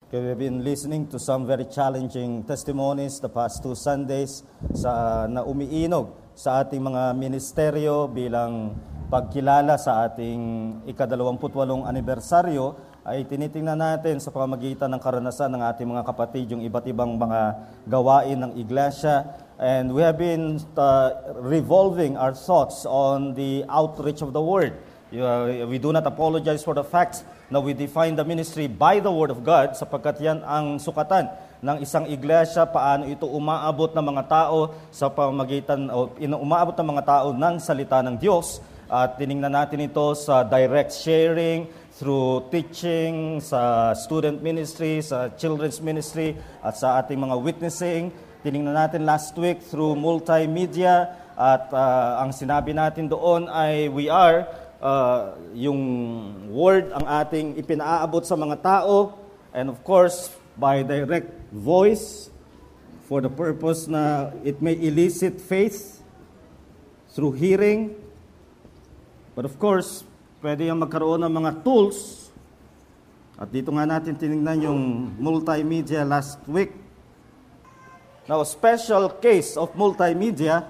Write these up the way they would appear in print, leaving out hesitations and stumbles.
Okay, we've been listening to some very challenging testimonies the past 2 Sundays na umiinog sa ating mga ministeryo bilang pagkilala sa ating ika-28 anibersaryo ay tinitingnan natin sa pamamagitan ng karanasan ng ating mga kapatid yung iba't ibang mga gawain ng iglesia. And we have been revolving our thoughts on the outreach of the Word. We do not apologize for the fact na we define the ministry by the Word of God sapagkat yan ang sukatan ng isang iglesia, paano ito umaabot ng mga tao sa pamamagitan o umaabot ng mga tao ng salita ng Diyos. At tiningnan natin ito sa direct sharing, through teaching, sa student ministry, sa children's ministry, at sa ating mga witnessing. Tiningnan natin last week through multimedia at ang sinabi natin doon ay we are yung word ang ating ipinaabot sa mga tao, and of course by direct voice for the purpose na it may elicit faith through hearing. But of course pwede yung magkaroon ng mga tools, at dito nga natin tinignan yung multimedia last week. Now, a special case of multimedia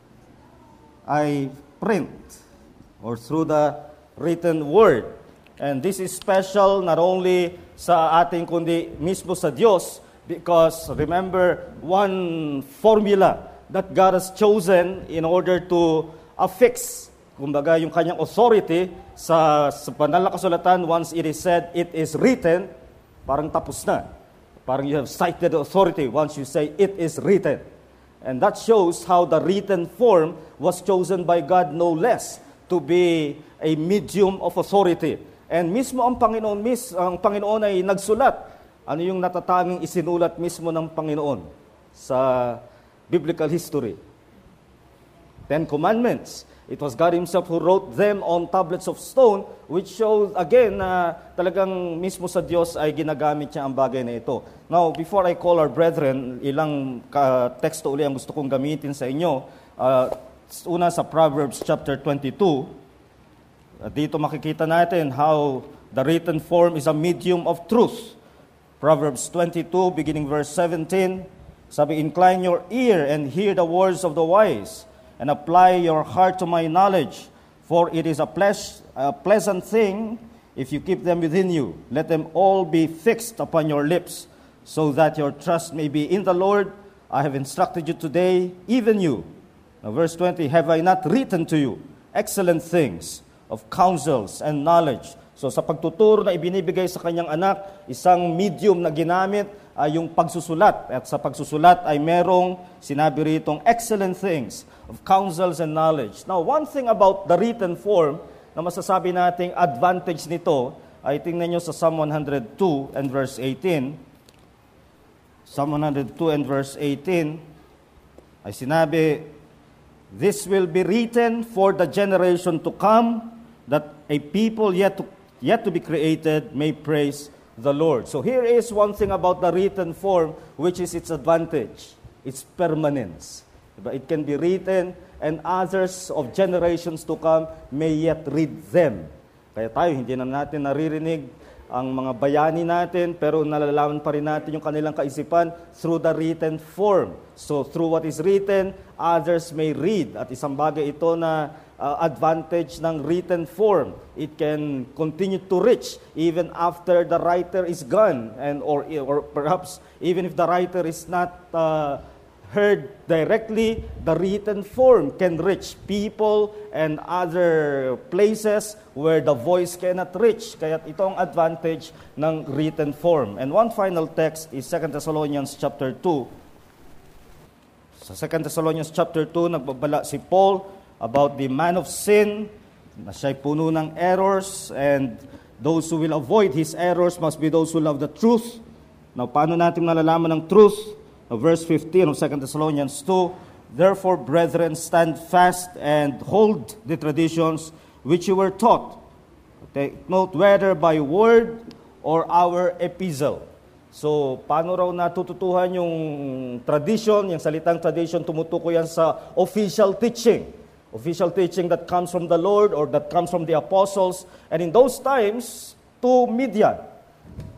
ay print or through the written word. And this is special not only sa ating kundi mismo sa Diyos, because remember one formula that God has chosen in order to affix, kumbaga yung kanyang authority sa banal na kasulatan. Once it is said, it is written, parang tapos na. Parang you have cited the authority once you say, it is written. And that shows how the written form was chosen by God no less to be a medium of authority. And mismo ang Panginoon ay nagsulat. Ano yung natatanging isinulat mismo ng Panginoon sa biblical history? 10 Commandments. It was God Himself who wrote them on tablets of stone, which shows again na talagang mismo sa Diyos ay ginagamit niya ang bagay na ito. Now, before I call our brethren, ilang teksto uli ang gusto kong gamitin sa inyo. Una sa Proverbs chapter 22, dito makikita natin how the written form is a medium of truth. Proverbs 22, beginning verse 17, sabi, "Incline your ear and hear the words of the wise, and apply your heart to my knowledge, for it is a pleasant thing if you keep them within you. Let them all be fixed upon your lips, so that your trust may be in the Lord. I have instructed you today, even you." Now, verse 20, "Have I not written to you excellent things of counsels and knowledge?" So sa pagtuturo na ibinibigay sa kanyang anak, isang medium na ginamit ay yung pagsusulat. At sa pagsusulat ay merong sinabi ritong excellent things of counsels and knowledge. Now, one thing about the written form na masasabi nating advantage nito ay tingnan nyo sa Psalm 102 and verse 18. Psalm 102 and verse 18 ay sinabi, "This will be written for the generation to come, that a people yet to be created may praise the Lord." So here is one thing about the written form, which is its advantage. Its permanence. It can be written, and others of generations to come may yet read them. Kaya tayo, hindi na natin naririnig ang mga bayani natin, pero nalalaman pa rin natin yung kanilang kaisipan through the written form. So through what is written, others may read. At isang bagay ito na advantage ng written form. It can continue to reach even after the writer is gone, and or perhaps even if the writer is not heard directly, the written form can reach people and other places where the voice cannot reach. Kaya ito ang advantage ng written form. And one final text is 2 Thessalonians chapter 2. Sa 2 Thessalonians chapter 2, nagbabala si Paul about the man of sin, na siya'y puno ng errors, and those who will avoid his errors must be those who love the truth. Now, paano natin malalaman ng truth? Verse 15 of 2 Thessalonians 2, "Therefore, brethren, stand fast and hold the traditions which you were taught. Take note whether by word or our epistle." So, paano raw natututuhan yung tradition, yung salitang tradition, tumutukoy yan sa official teaching. Official teaching that comes from the Lord or that comes from the apostles. And in those times, two media.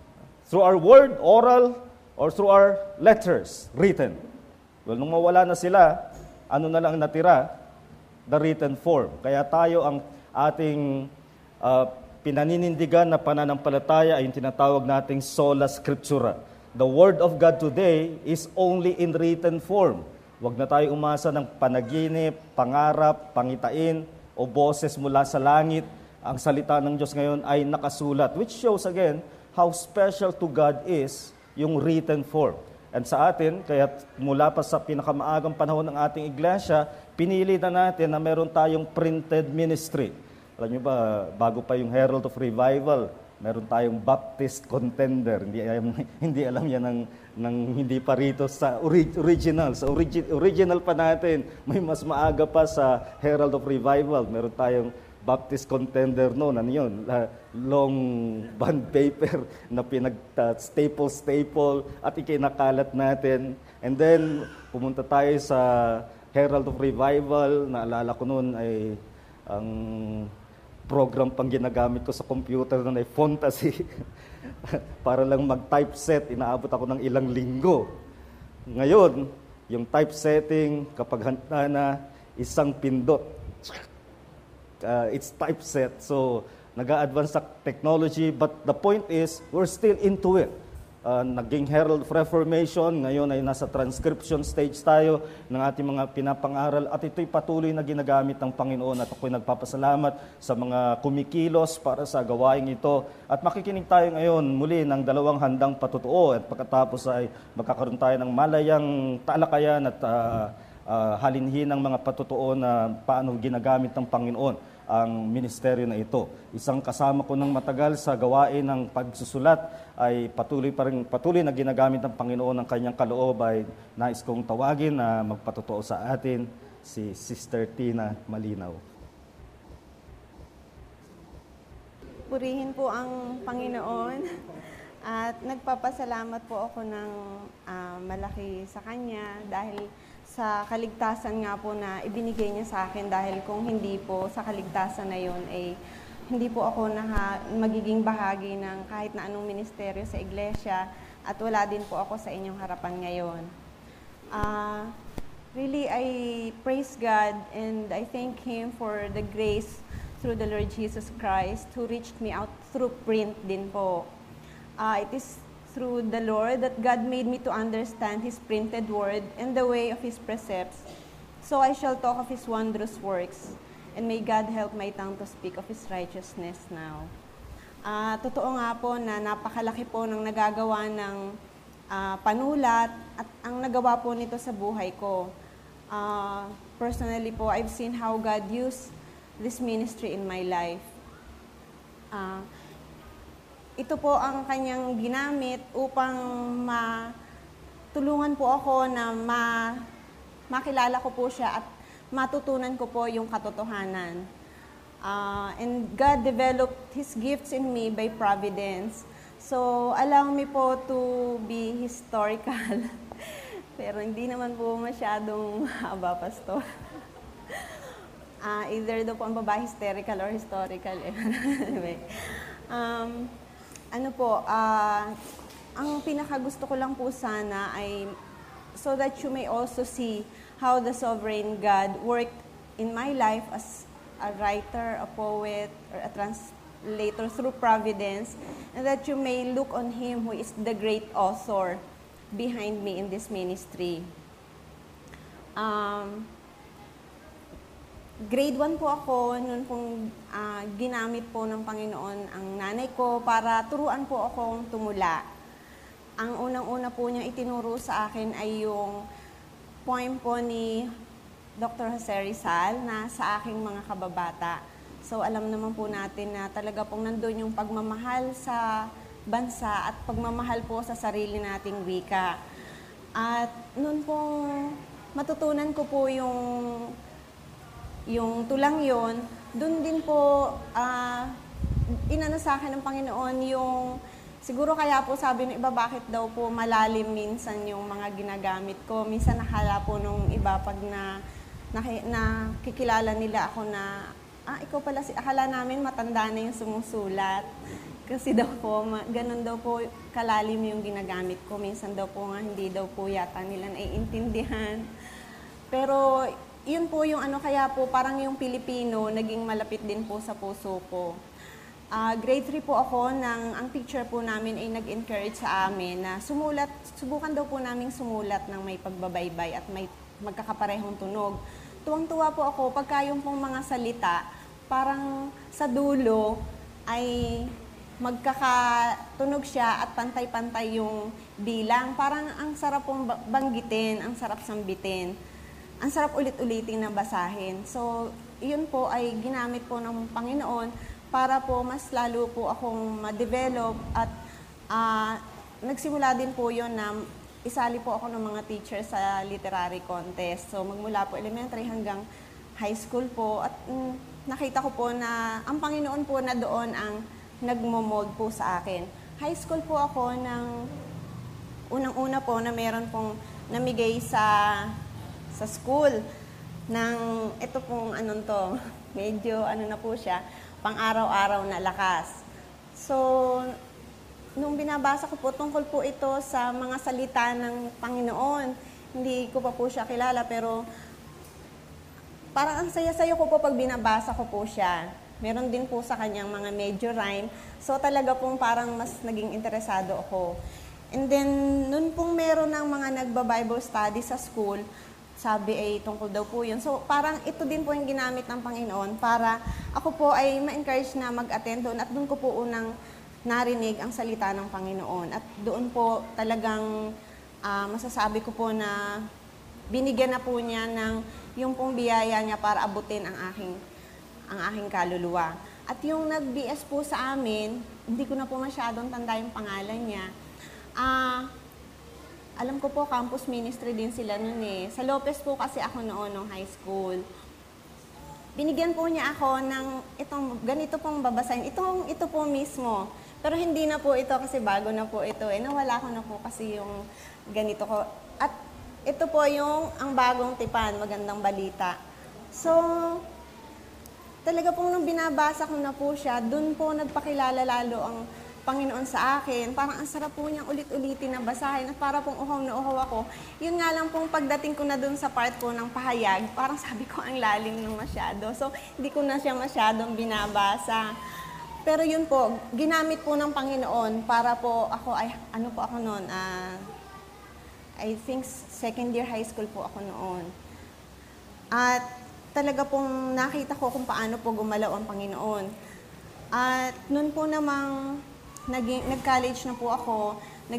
Through our word, oral, or through our letters, written. Well, nung mawala na sila, ano na lang natira? The written form. Kaya tayo ang ating pinaninindigan na pananampalataya ay yung tinatawag nating sola scriptura. The Word of God today is only in written form. Huwag na tayo umasa ng panaginip, pangarap, pangitain, o boses mula sa langit. Ang salita ng Diyos ngayon ay nakasulat, which shows again how special to God is yung written form. And sa atin, kaya mula pa sa pinakamaagang panahon ng ating iglesia, pinili na natin na meron tayong printed ministry. Alam niyo ba, bago pa yung Herald of Revival, meron tayong Baptist Contender. Hindi alam yan ng hindi pa rito sa original. Sa original pa natin, may mas maaga pa sa Herald of Revival. Meron tayong Baptist Contender noon, ano yun? Long bond paper na pinag-staple at ikinakalat natin. And then, pumunta tayo sa Herald of Revival. Naalala ko noon ay ang program pang ginagamit ko sa computer noon ay Fantasy. Para lang mag-typeset, inaabot ako ng ilang linggo. Ngayon, yung typesetting, kapag handa na, isang pindot. It's typeset, so nag-a-advance sa technology, but the point is, we're still into it. Naging Herald of Reformation, ngayon ay nasa transcription stage tayo ng ating mga pinapangaral, at ito'y patuloy na ginagamit ng Panginoon, at ako'y nagpapasalamat sa mga kumikilos para sa gawaing ito. At makikinig tayo ngayon muli ng 2 handang patutuo, at pagkatapos ay magkakaroon tayo ng malayang talakayan at halinhinang mga patutuo na paano ginagamit ng Panginoon ang ministeryo na ito. Isang kasama ko ng matagal sa gawain ng pagsusulat ay patuloy na ginagamit ng Panginoon ang kanyang kaloob, ay nais kong tawagin na magpatutuo sa atin si Sister Tina Malinaw. Purihin po ang Panginoon at nagpapasalamat po ako ng malaki sa Kanya dahil sa kaligtasan nga po na ibinigay niya sa akin, dahil kung hindi po sa kaligtasan na yun, hindi po ako magiging bahagi ng kahit na anong ministeryo sa iglesia, at wala din po ako sa inyong harapan ngayon. Really, I praise God and I thank Him for the grace through the Lord Jesus Christ who reached me out through print din po. It is through the Lord that God made me to understand His printed word and the way of His precepts. So I shall talk of His wondrous works, and may God help my tongue to speak of His righteousness now. Totoo nga po na napakalaki po ng nagagawa ng panulat, at ang nagawa po nito sa buhay ko. Personally po, I've seen how God used this ministry in my life. Ito po ang kanyang ginamit upang matulungan po ako na makilala ko po siya at matutunan ko po yung katotohanan. And God developed His gifts in me by providence. So, allow me po to be historical. Pero hindi naman po masyadong haba, Pastor. Either daw po ang babae hysterical or historical. Anyway. Ang pinakagusto ko lang po sana ay so that you may also see how the sovereign God worked in my life as a writer, a poet, or a translator through providence, and that you may look on Him who is the great author behind me in this ministry. Grade 1 po ako noon pong ginamit po ng Panginoon ang nanay ko para turuan po akong tumula. Ang unang-una po niyang itinuro sa akin ay yung poem po ni Dr. Jose Rizal na sa aking mga kababata. So alam naman po natin na talaga pong nandun yung pagmamahal sa bansa at pagmamahal po sa sarili nating wika. At noon pong matutunan ko po yung tulang yon, doon din po inano sa akin ng Panginoon yung, siguro kaya po sabi ng iba, bakit daw po malalim minsan yung mga ginagamit ko. Minsan nakala po nung iba pag nakikilala nila ako na, ikaw pala, akala namin matanda na yung sumusulat. Kasi daw po, ganun daw po kalalim yung ginagamit ko. Minsan daw po nga hindi daw po yata nila naiintindihan. Pero yun po yung kaya po parang yung Pilipino naging malapit din po sa puso ko. Grade 3 po ako ang teacher po namin ay nag-encourage sa amin na subukan daw po namin sumulat ng may pagbabaybay at may magkakaparehong tunog. Tuwang-tuwa po ako pagka yung pong mga salita, parang sa dulo ay magkakatunog siya at pantay-pantay yung bilang. Parang ang sarap pong banggitin, ang sarap sambitin, ang sarap ulit-ulitin na basahin. So, yun po ay ginamit po ng Panginoon para po mas lalo po akong ma-develop at nagsimula din po yun na isali po ako ng mga teacher sa literary contest. So, magmula po elementary hanggang high school po at nakita ko po na ang Panginoon po na doon ang nagmo-mold po sa akin. High school po ako ng unang-una po na meron pong namigay sa school ng ito pong medyo na po siya, pang araw-araw na lakas. So, nung binabasa ko po, tungkol po ito sa mga salita ng Panginoon. Hindi ko pa po siya kilala, pero parang ang saya-saya ko po pag binabasa ko po siya. Meron din po sa kanyang mga major rhyme. So talaga pong parang mas naging interesado ako. And then, nun pong meron ng mga nagba-Bible study sa school, sabi ay tungkol daw po yun. So parang ito din po yung ginamit ng Panginoon para ako po ay ma-encourage na mag-attend doon at doon ko po unang narinig ang salita ng Panginoon. At doon po talagang masasabi ko po na binigyan na po niya ng yung pong biyaya niya para abutin ang aking kaluluwa. At yung nag-BS po sa amin, hindi ko na po masyadong tanda yung pangalan niya. Alam ko po, campus ministry din sila noon eh. Sa Lopez po kasi ako noon, nung high school. Binigyan po niya ako ng ganito pong babasahin. Ito po mismo. Pero hindi na po ito kasi bago na po ito. Nawala ko na po kasi yung ganito ko. At ito po yung ang bagong tipan, magandang balita. So, talaga pong nung binabasa ko na po siya, dun po nagpakilala lalo ang Panginoon sa akin. Parang ang sarap po niyang ulit-ulitin na basahin at para pong uhaw na uhaw ako. Yun nga lang pong pagdating ko na dun sa part po ng pahayag, parang sabi ko ang lalim ng masyado. So, hindi ko na siya masyadong binabasa. Pero yun po, ginamit po ng Panginoon para po ako, ako noon? I think second year high school po ako noon. At talaga pong nakita ko kung paano po gumalaw ang Panginoon. At noon po namang nag-college na po ako,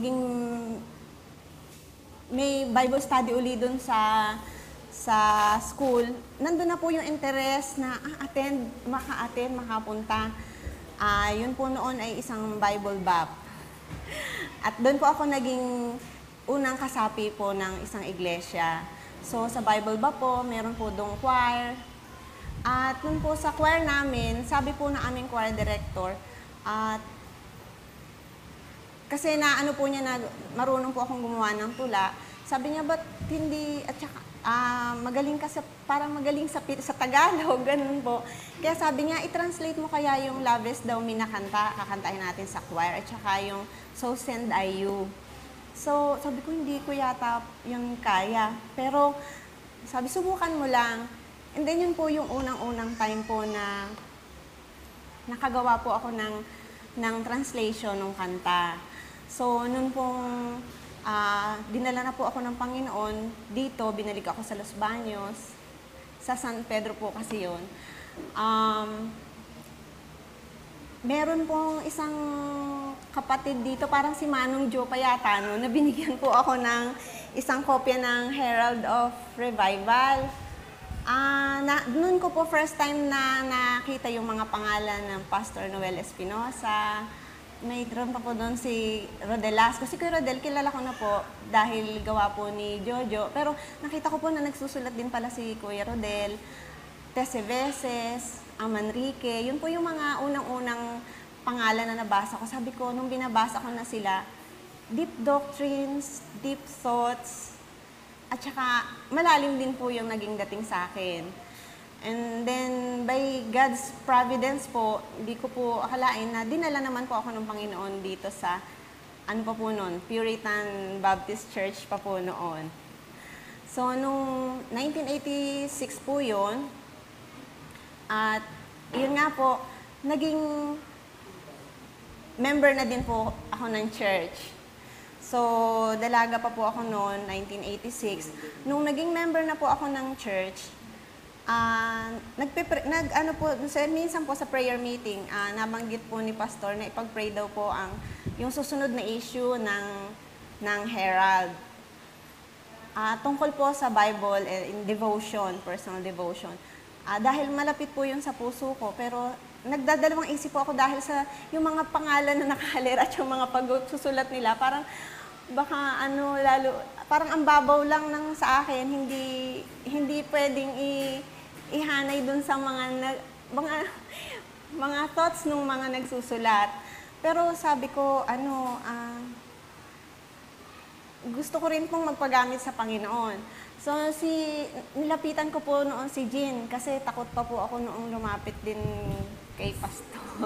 may Bible study uli doon sa school. Nandun na po yung interest na maka-attend, makapunta. Yun po noon ay isang Bible Bap. At doon po ako naging unang kasapi po ng isang iglesia. So sa Bible Bap po, meron po doong choir. At doon po sa choir namin, sabi po na aming choir director, kasi po niya na marunong po akong gumawa ng tula. Sabi niya, ba't hindi, at saka, magaling ka parang magaling sa Tagalog, ganun po. Kaya sabi niya, i-translate mo kaya yung Loveless daw minakanta, kakantahin natin sa choir, at saka yung So Send I You. So, sabi ko, hindi ko yata yung kaya. Pero, sabi, subukan mo lang. And then, yun po yung unang-unang time po na nakagawa po ako ng translation ng kanta. So, nun pong dinala na po ako ng Panginoon dito, binalik ako sa Los Baños, sa San Pedro po kasi yun. Meron pong isang kapatid dito, parang si Manong Joe pa yata, no, na binigyan po ako ng isang kopya ng Herald of Revival. Noon ko po first time na nakita yung mga pangalan ng Pastor Noel Espinosa. May pa po doon si Rodelas. Kasi kay Rodel, kilala ko na po dahil gawa po ni Jojo. Pero nakita ko po na nagsusulat din pala si Kuya Rodel, Tese Veces, Amanrique. Yun po yung mga unang-unang pangalan na nabasa ko. Sabi ko, nung binabasa ko na sila, deep doctrines, deep thoughts, at saka malalim din po yung naging dating sa akin. And then, by God's providence po, hindi ko po akalain na dinala naman po ako ng Panginoon dito sa, ano pa po noon, Puritan Baptist Church pa po noon. So, nung 1986 po yun, at yun nga po, naging member na din po ako ng church. So, dalaga pa po ako noon, 1986. Nung naging member na po ako ng church, minsan po sa prayer meeting, nabanggit po ni pastor na ipag-pray daw po yung susunod na issue ng Herald. Tungkol po sa Bible in devotion, personal devotion. Dahil malapit po yun sa puso ko, pero nagdadalawang isip po ako dahil sa yung mga pangalan na nakahalir at yung mga pagsusulat nila, parang baka parang ang babaw lang sa akin, hindi pwedeng ihanay dun sa mga thoughts ng mga nagsusulat. Pero sabi ko, gusto ko rin pong magpagamit sa Panginoon. So, nilapitan ko po noon si Jean kasi takot pa po ako noong lumapit din kay pastor.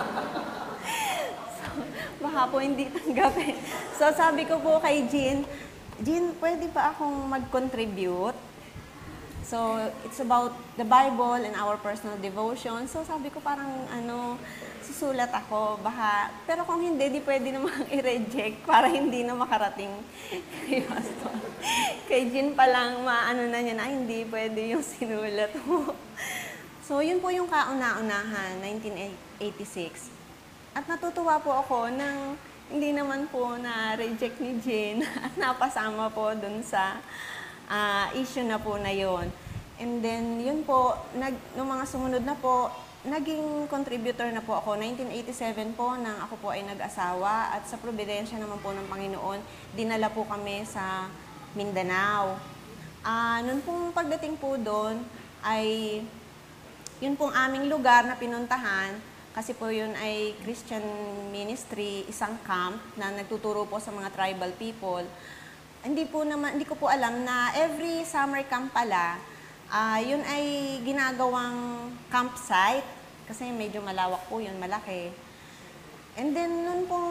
Baka po hindi tanggapin. So, sabi ko po kay Jean, pwede ba akong mag-contribute? So, it's about the Bible and our personal devotion. So, sabi ko parang, susulat ako. Pero kung hindi, di pwede namang i-reject para hindi na makarating kay pastor. Kay Jean pa lang, na niya na, hindi pwede yung sinulat mo. So, yun po yung kauna-unahan, 1986. At natutuwa po ako nang hindi naman po na-reject ni Jean at napasama po dun sa issue na po na yon. And then, yun po, nung mga sumunod na po, naging contributor na po ako. 1987 po, nang ako po ay nag-asawa at sa providensya naman po ng Panginoon, dinala po kami sa Mindanao. Noon pong pagdating po doon, ay yun pong aming lugar na pinuntahan. Kasi po yun ay Christian ministry, isang camp na nagtuturo po sa mga tribal people. Hindi ko po alam na every summer camp pala, yun ay ginagawang campsite. Kasi medyo malawak po yun, malaki. And then nun pong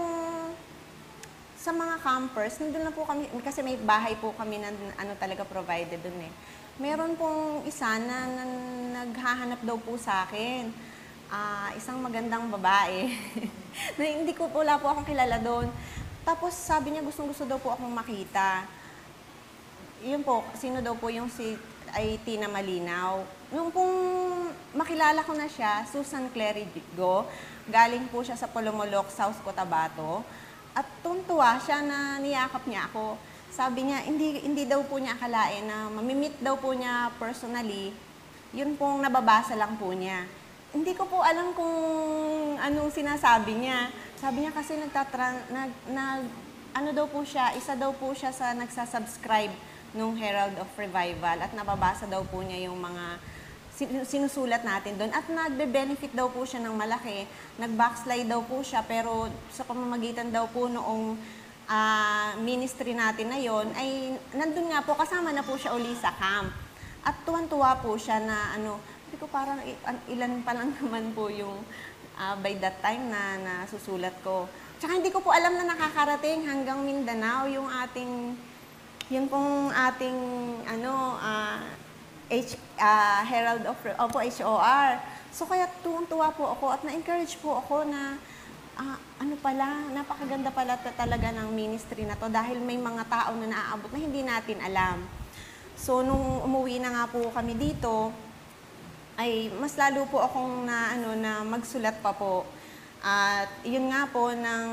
sa mga campers, nandun na po kami, kasi may bahay po kami na talaga provided dun eh. Meron pong isa na naghahanap daw po sa akin. Isang magandang babae. Na wala po akong kilala doon. Tapos sabi niya gustong-gusto daw po akong makita. Yun po, sino daw po yung ay Tina Malinaw. Nung pong makilala ko na siya, Susan Clerigo, galing po siya sa Polomolok, South Cotabato. At tuntua siya na niyakap niya ako. Sabi niya, hindi daw po niya akalain na mamimit daw po niya personally. Yun pong nababasa lang po niya. Hindi ko po alam kung anong sinasabi niya. Sabi niya kasi daw po siya, isa daw po siya sa nagsasubscribe nung Herald of Revival at nababasa daw po niya yung mga sinusulat natin doon at nagbe-benefit daw po siya ng malaki. Nag-backslide daw po siya pero sa pamamagitan daw po noong ministry natin na yon ay nandun nga po, kasama na po siya uli sa camp. At tuwan-tuwa po siya na hindi ko parang ilan pa lang naman po yung by that time na nasusulat ko. Tsaka hindi ko po alam na nakakarating hanggang Mindanao yung Herald of HOR. So kaya tuwang-tuwa po ako at na-encourage po ako na napakaganda pala talaga ng ministry na to dahil may mga tao na naaabot na hindi natin alam. So nung umuwi na nga po kami dito, ay mas lalo po akong na magsulat pa po. At yun nga po ng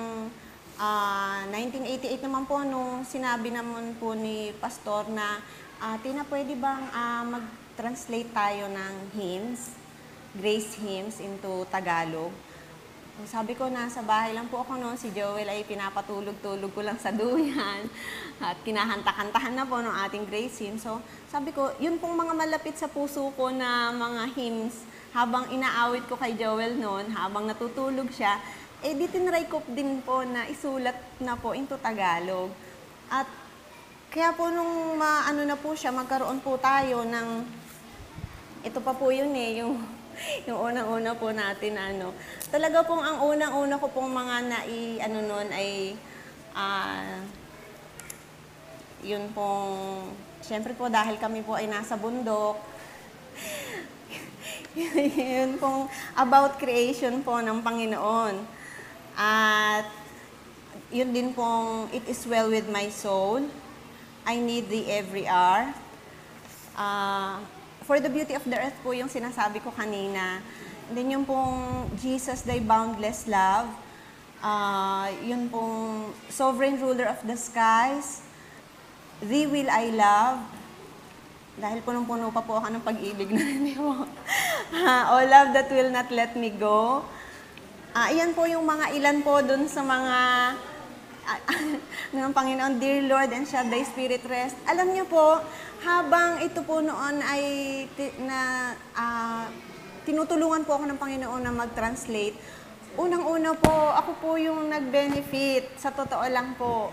1988 naman po nung sinabi naman po ni pastor na Tina, pwede bang mag-translate tayo ng hymns, grace hymns into Tagalog? Sabi ko, nasa bahay lang po ako noon. Si Joel ay pinapatulog-tulog ko lang sa duyan. At kinahanta-kantahan na po ng ating grace hymn. So, sabi ko, yun pong mga malapit sa puso ko na mga hymns, habang inaawit ko kay Joel noon, habang natutulog siya, di tinry ko din po na isulat na po into Tagalog. At kaya po nung na po siya, magkaroon po tayo ng ito pa po yun eh, yung unang-una po natin ano. Talaga pong ang unang-una ko pong mga ano nun ay, yun pong, syempre po dahil kami po ay nasa bundok, yun pong about creation po ng Panginoon. At yun din pong, it is well with my soul. I need thee every hour. For the beauty of the earth po yung sinasabi ko kanina. And then yung pong Jesus, thy boundless love. Yun pong sovereign ruler of the skies. Thee will I love. Dahil punong-puno pa po ako ng pag-ibig na hindi po. Oh love that will not let me go. Iyan po yung mga ilan po dun sa mga ng Panginoon, dear Lord, and shall thy spirit rest. Alam niyo po, habang ito po noon ay tinutulungan po ako ng Panginoon na mag-translate, unang-una po, ako po yung nag-benefit, sa totoo lang po,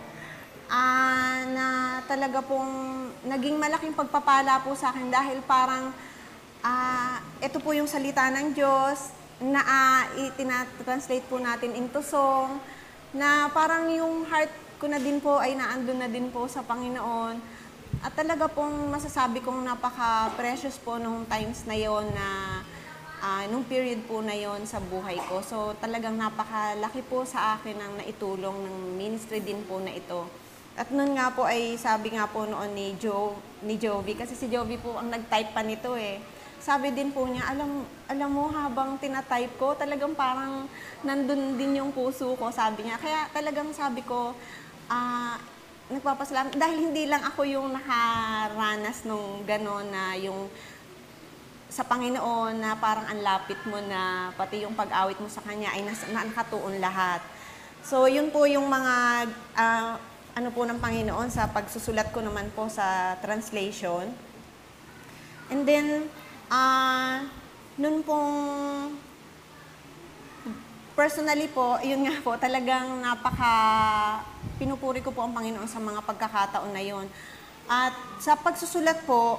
na talaga pong naging malaking pagpapala po sa akin dahil parang ito po yung salita ng Diyos na itinatranslate po natin into song, na parang yung heart ko na din po ay naandun na din po sa Panginoon. At talaga pong masasabi kong napaka-precious po nung times na yon na nung period po na yon sa buhay ko. So talagang napakalaki po sa akin ang naitulong ng ministry din po na ito. At noon nga po ay sabi nga po noon ni Jovi, kasi si Jovi po ang nag-type pa nito eh. Sabi din po niya, alam mo, habang tinatype ko, talagang parang nandun din yung puso ko, sabi niya. Kaya talagang sabi ko, nagpapasalamat. Dahil hindi lang ako yung nakaranas nung gano'n na yung sa Panginoon na parang ang lapit mo na pati yung pag-awit mo sa Kanya ay nakatuon lahat. So, yun po yung mga ano po ng Panginoon sa pagsusulat ko naman po sa translation. And then, nun pong personally po, yun nga po, talagang pinupuri ko po ang Panginoon sa mga pagkakataon na yun. At sa pagsusulat po,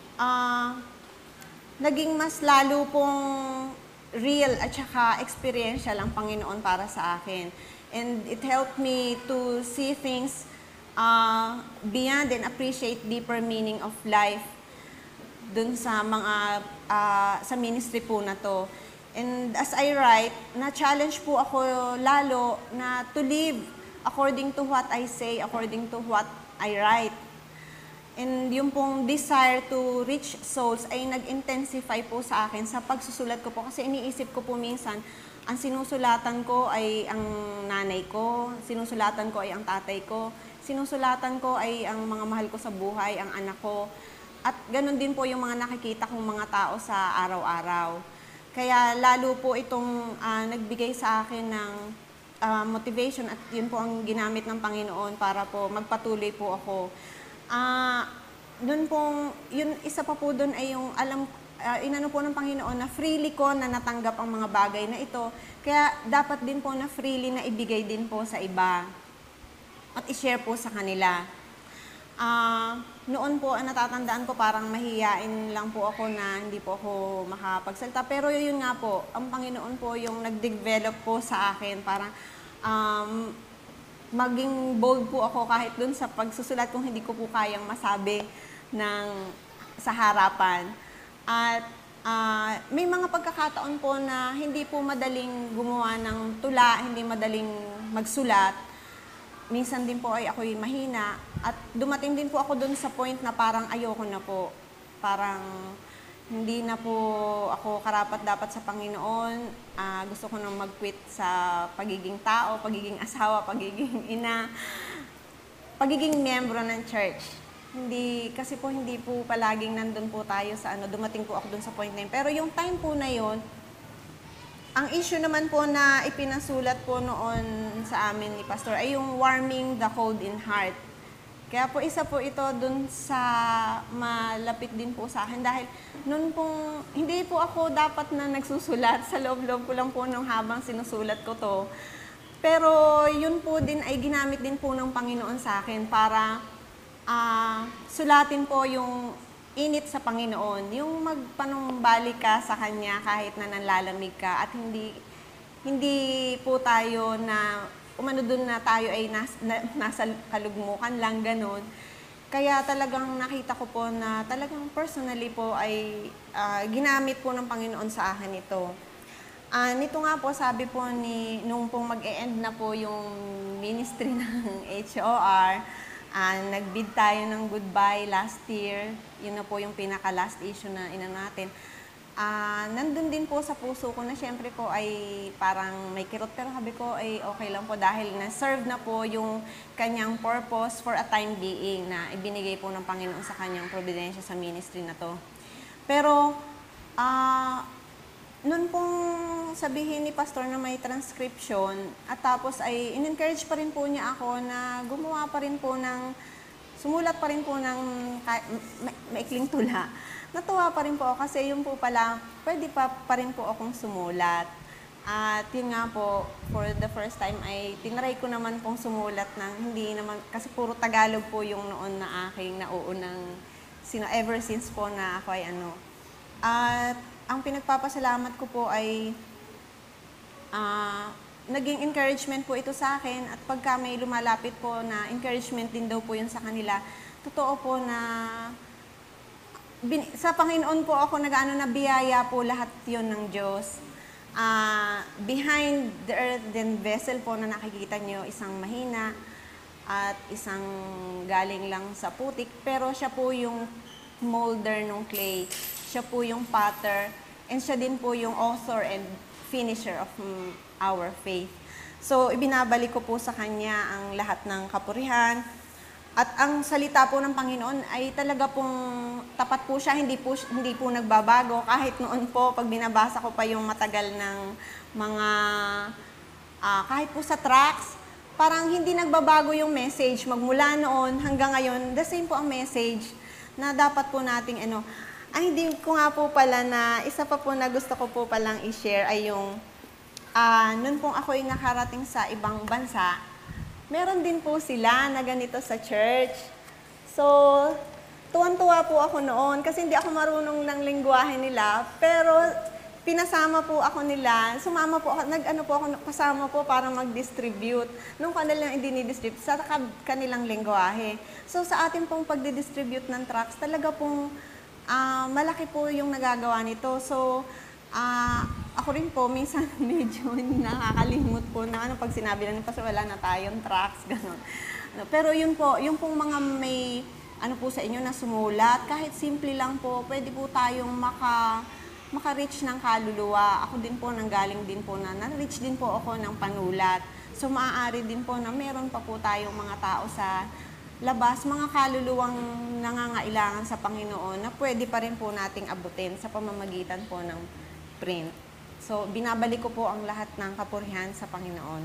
naging mas lalo pong real at saka experiential ang Panginoon para sa akin. And it helped me to see things beyond and appreciate deeper meaning of life dun sa mga sa ministry po na to. And as I write, na-challenge po ako lalo na to live according to what I say, according to what I write. And yung pong desire to reach souls ay nag-intensify po sa akin sa pagsusulat ko po. Kasi iniisip ko po minsan, ang sinusulatan ko ay ang nanay ko, sinusulatan ko ay ang tatay ko, sinusulatan ko ay ang mga mahal ko sa buhay, ang anak ko. At ganun din po yung mga nakikita kong mga tao sa araw-araw. Kaya lalo po itong nagbigay sa akin ng motivation at yun po ang ginamit ng Panginoon para po magpatuloy po ako. Doon pong, yun, isa pa po doon ay yung inano po ng Panginoon na freely ko na natanggap ang mga bagay na ito. Kaya dapat din po na freely na ibigay din po sa iba at i-share po sa kanila. Noon po, natatandaan ko parang mahiyain lang po ako na hindi po ako makapagsalita. Pero yun nga po, ang Panginoon po yung nag-develop po sa akin. Parang maging bold po ako kahit dun sa pagsusulat kung hindi ko po kayang masabi sa harapan. At may mga pagkakataon po na hindi po madaling gumawa ng tula, hindi madaling magsulat. Minsan din po ay ako'y mahina at dumating din po ako dun sa point na parang ayoko na po. Parang hindi na po ako karapat-dapat sa Panginoon. Gusto ko nang mag-quit sa pagiging tao, pagiging asawa, pagiging ina, pagiging miyembro ng church. Kasi po hindi po palaging nandun po tayo sa dumating po ako dun sa point na yun. Pero yung time po na yun, ang issue naman po na ipinasulat po noon sa amin ni Pastor ay yung warming the cold in heart. Kaya po isa po ito dun sa malapit din po sa akin dahil noon pong hindi po ako dapat na nagsusulat, sa loob-loob ko lang po nung habang sinusulat ko to. Pero yun po din ay ginamit din po ng Panginoon sa akin para sulatin po yung init sa Panginoon, yung magpanumbalik ka sa Kanya kahit na nanlalamig ka at hindi po tayo na umano dun na tayo ay nasa kalugmukan lang, ganon. Kaya talagang nakita ko po na talagang personally po ay ginamit po ng Panginoon sa akin ito. Nito nga po, sabi po nung pong mag-e-end na po yung ministry ng HOR, nagbid tayo ng goodbye last year. Yun na po yung pinaka-last issue na natin. Nandun din po sa puso ko na syempre po ay parang may kirot, pero sabi ko ay okay lang po dahil na-serve na po yung kanyang purpose for a time being na ibinigay po ng Panginoon sa kanyang providensya sa ministry na to. Pero noon pong sabihin ni Pastor na may transcription at tapos ay in-encourage pa rin po niya ako na gumawa pa rin po sumulat pa rin po ng maikling tula. Natuwa pa rin po ako kasi yun po pala, pwede pa rin po akong sumulat. At yun nga po, for the first time ay tinry ko naman pong sumulat ng hindi naman, kasi puro Tagalog po yung noon na aking nauunang, ever since po na ako ay At ang pinagpapasalamat ko po ay naging encouragement po ito sa akin at pagka may lumalapit po na encouragement din daw po yun sa kanila, totoo po na sa Panginoon po ako na biyaya po lahat yon ng Diyos. Behind the earthen vessel po na nakikita nyo, isang mahina at isang galing lang sa putik, pero siya po yung molder ng clay, siya po yung potter, and siya din po yung author and finisher of our faith. So, ibinabalik ko po sa Kanya ang lahat ng kapurihan. At ang salita po ng Panginoon ay talaga pong tapat po siya, hindi po nagbabago. Kahit noon po, pag binabasa ko pa yung matagal ng mga, kahit po sa tracts, parang hindi nagbabago yung message. Magmula noon hanggang ngayon, the same po ang message na dapat po nating hindi ko nga po pala na, isa pa po na gusto ko po palang i-share ay yung, noon pong ako'y nakarating sa ibang bansa, meron din po sila na ganito sa church. So, tuwan-tuwa po ako noon kasi hindi ako marunong ng lingwahe nila, pero pinasama po ako nila, sumama po ako, kasama po para mag-distribute. Nung kanilang i-distribute sa kanilang lingwahe. So, sa atin pong pagdi-distribute ng tracts, talaga pong malaki po yung nagagawa nito. So, ako rin po, minsan medyo nakakalimot po na pag sinabi na pa wala na tayong tracts, gano'n. Pero yun po, yung pong mga may po sa inyo na sumulat, kahit simple lang po, pwede po tayong maka-reach ng kaluluwa. Ako din po, nanggaling din po na-reach din po ako ng panulat. So, maaari din po na meron pa po tayong mga tao sa labas, mga kaluluwang nangangailangan sa Panginoon na pwede pa rin po nating abutin sa pamamagitan po ng print. So, binabalik ko po ang lahat ng kapurihan sa Panginoon.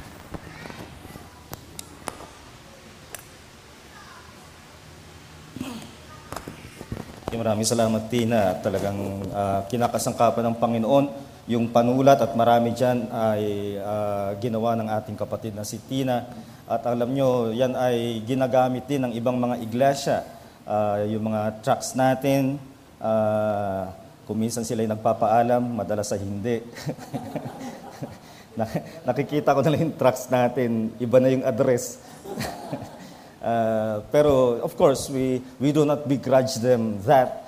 Maraming salamat, Tina. Talagang kinakasangkapan ng Panginoon yung panulat at marami dyan ay ginawa ng ating kapatid na si Tina. At alam nyo, yan ay ginagamit din ng ibang mga iglesia. Yung mga tracts natin, kung minsan sila ay nagpapaalam, madalas ay hindi. Nakikita ko na lang yung tracts natin, iba na yung address. Pero of course, we do not begrudge them that.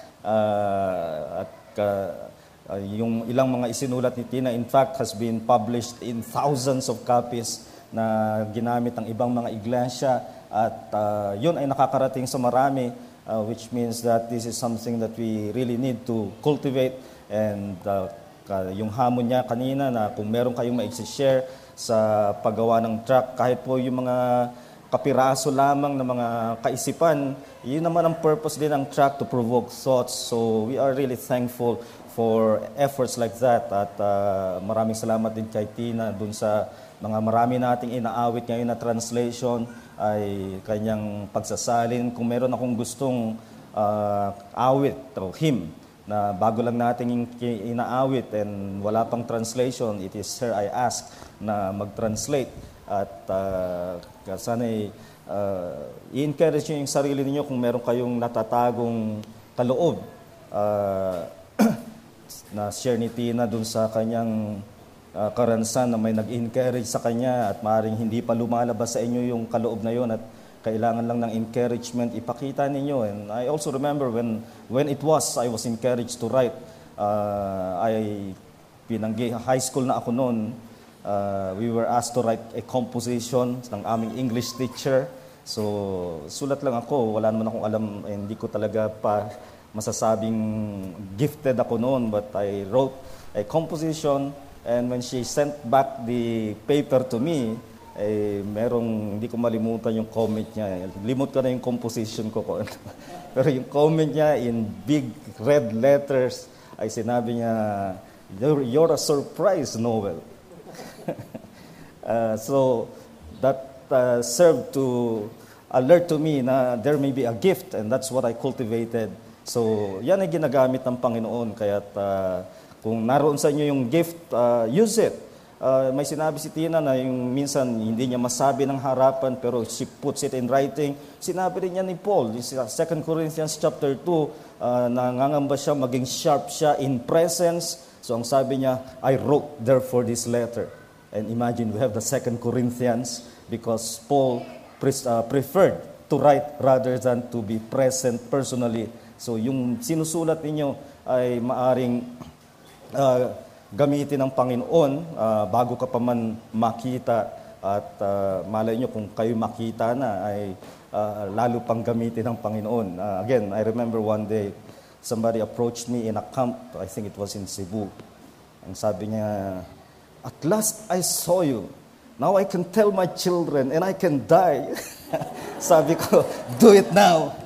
Yung ilang mga isinulat ni Tina, in fact, has been published in thousands of copies na ginamit ng ibang mga iglesia. At yun ay nakakarating sa marami, which means that this is something that we really need to cultivate. And yung hamon niya kanina na kung meron kayong ma-share sa paggawa ng tract, kahit po yung mga kapiraso lamang ng mga kaisipan, yun naman ang purpose din ng tract, to provoke thoughts. So we are really thankful for efforts like that. At maraming salamat din kay Tina dun sa mga marami nating inaawit ngayon na translation ay kanyang pagsasalin. Kung meron akong gustong awit o hymn na bago lang nating inaawit and wala pang translation, it is her I ask na mag-translate. At sana i-encourage nyo yung sarili niyo kung meron kayong natatagong kaloob na share ni Tina dun sa kanyang karanasan na may nag-encourage sa kanya at maaaring hindi pa lumalabas sa inyo yung kaloob na yun at kailangan lang ng encouragement, ipakita ninyo. And I also remember when I was encouraged to write. High school na ako noon. We were asked to write a composition ng aming English teacher. So, sulat lang ako. Wala naman akong alam. Hindi ko talaga pa masasabing gifted ako noon. But I wrote a composition. And when she sent back the paper to me, hindi ko malimutan yung comment niya. Limot ko na yung composition ko. Pero yung comment niya in big red letters, ay sinabi niya, you're a surprise, Noel. So that served to alert to me na there may be a gift, and that's what I cultivated. So yan ay ginagamit ng Panginoon. Kaya't kung naroon sa inyo yung gift, use it. May sinabi si Tina na yung minsan hindi niya masabi ng harapan pero she puts it in writing. Sinabi rin niya ni Paul, 2 Corinthians chapter 2, nangangamba siya, maging sharp siya in presence. So ang sabi niya, I wrote therefore this letter. And imagine we have the 2 Corinthians because Paul preferred to write rather than to be present personally. So yung sinusulat ninyo ay maaring gamitin ng Panginoon bago ka pa man makita at malay nyo kung kayo makita na ay lalo pang gamitin ng Panginoon. Again, I remember one day somebody approached me in a camp, I think it was in Cebu. Ang sabi niya, at last I saw you. Now I can tell my children and I can die. Sabi ko, do it now.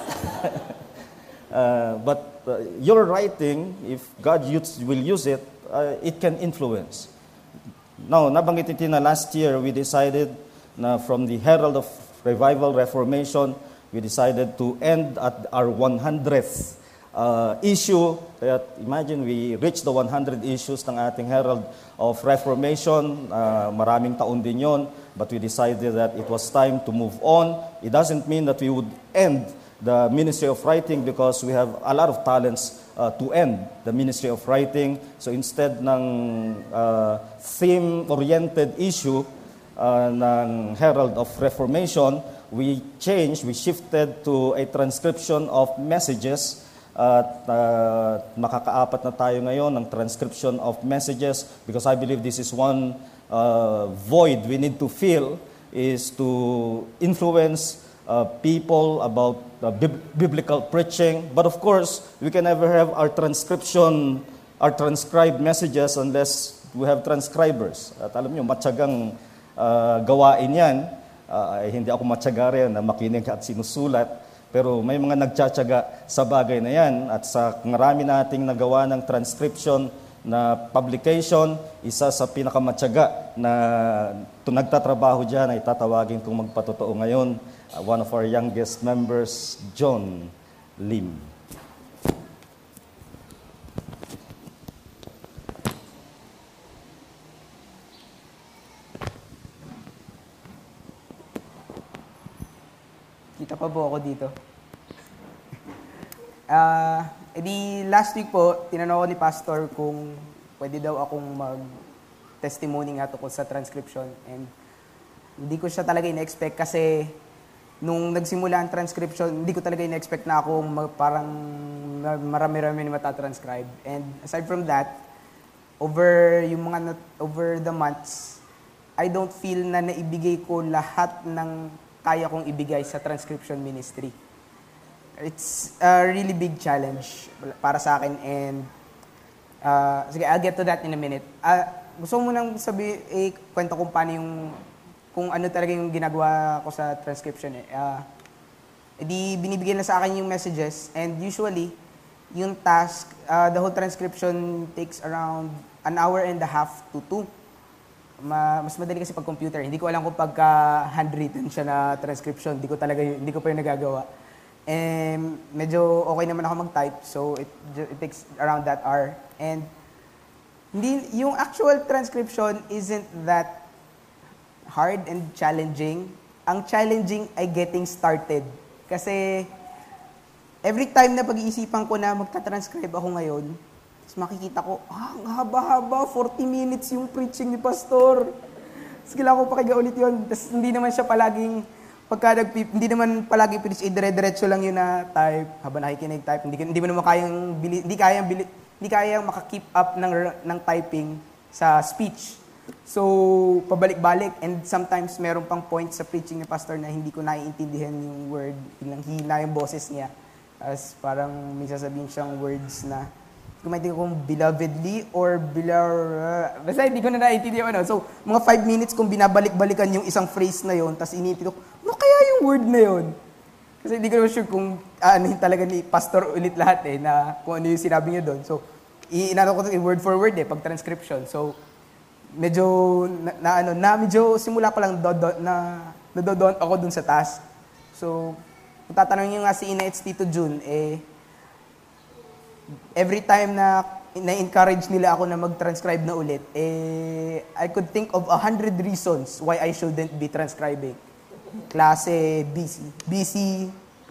But your writing, if God will use it, it can influence. Now, nabanggit natin na last year, we decided na from the Herald of Revival Reformation, we decided to end at our 100th issue. Kaya imagine, we reached the 100 issues ng ating Herald of Reformation. Maraming taon din yon, but we decided that it was time to move on. It doesn't mean that we would end the ministry of writing because we have a lot of talents to end the ministry of writing. So instead ng theme-oriented issue ng Herald of Reformation, we shifted to a transcription of messages. At makakaapat na tayo ngayon ng transcription of messages because I believe this is one void we need to fill, is to influence people about biblical preaching. But of course, we can never have our transcribed messages unless we have transcribers. At alam niyo, matyagang gawain yan. Hindi ako matyaga rin na makinig at sinusulat. Pero may mga nagtsatsaga sa bagay na yan. At sa marami nating nagawa ng transcription na publication, isa sa pinakamatyaga na nagtatrabaho dyan ay tatawagin kong magpatotoo ngayon. One of our youngest members, John Lim. Kita pa po ako dito. Last week po, tinanong ko ni Pastor kung pwede daw akong mag-testimony nga tungkol sa transcription. And hindi ko siya talaga in-expect kasi nung nagsimula ang transcription, hindi ko talaga in-expect na ako parang marami-rami na matatranscribe. And aside from that, over the months, I don't feel na naibigay ko lahat ng kaya kong ibigay sa transcription ministry. It's a really big challenge para sa akin and sige, I'll get to that in a minute. Gusto mo nang kwento kung paano kung ano talaga yung ginagawa ko sa transcription. Binibigyan na sa akin yung messages and usually, yung task, the whole transcription takes around 1.5 hours to 2. Mas madali kasi pag computer. Hindi ko alam kung pagka handwritten siya na transcription. Hindi ko pa yung nagagawa. And medyo okay naman ako mag-type, so it takes around that hour. And yung actual transcription isn't that hard and challenging. Ang challenging ay getting started. Kasi every time na pag-iisipan ko na magta-transcribe ako ngayon, tapos makikita ko, ang haba-haba, 40 minutes yung preaching ni Pastor. Tapos kailangan ko pakiga ulit yun. Tapos hindi naman siya palaging, hindi naman palagi preach, dire-diretso lang yun na type, habang nakikinig type, hindi mo naman hindi kayang maka-keep up ng typing sa speech. So, pabalik-balik, and sometimes meron pang point sa preaching ni Pastor na hindi ko naiintindihan yung word, ilang hina yung boses niya. As parang may sasabihin siyang words na, kung maintindihan kung belovedly or basta hindi ko na naiintindihan. So, mga 5 minutes kung binabalik-balikan yung isang phrase na yon, tapos iniintindi ko, ano kaya yung word na yon? Kasi hindi ko naman sure kung anuhin talaga ni Pastor ulit lahat na kung ano yung sinabi niya doon. So, inano ko word for word pag transcription. So, medyo medyo simula ko lang nadodon ako dun sa task. So, kung tatanungin niyo nga si Ina at Tito Jun, every time na encourage nila ako na mag-transcribe na ulit, I could think of 100 reasons why I shouldn't be transcribing. Klase, busy,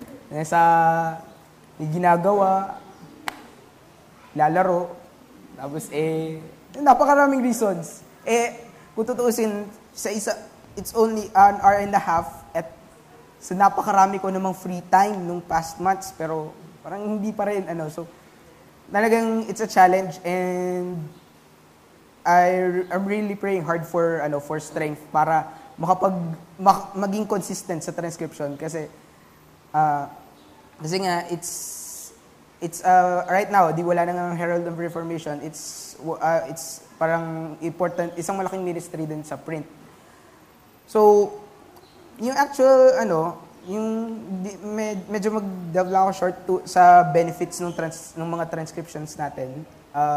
may ginagawa, lalaro, tapos napakaraming reasons. Kung tutuusin, it's only an hour and a half, so napakarami ko namang free time nung past months, pero parang hindi pa rin, so, talagang it's a challenge, and I'm really praying hard for strength para maging consistent sa transcription kasi nga it's right now wala nang Herald of Reformation, it's parang important, isang malaking ministry din sa print. So yung actual medyo mag-delve lang ako short sa benefits ng mga transcriptions natin.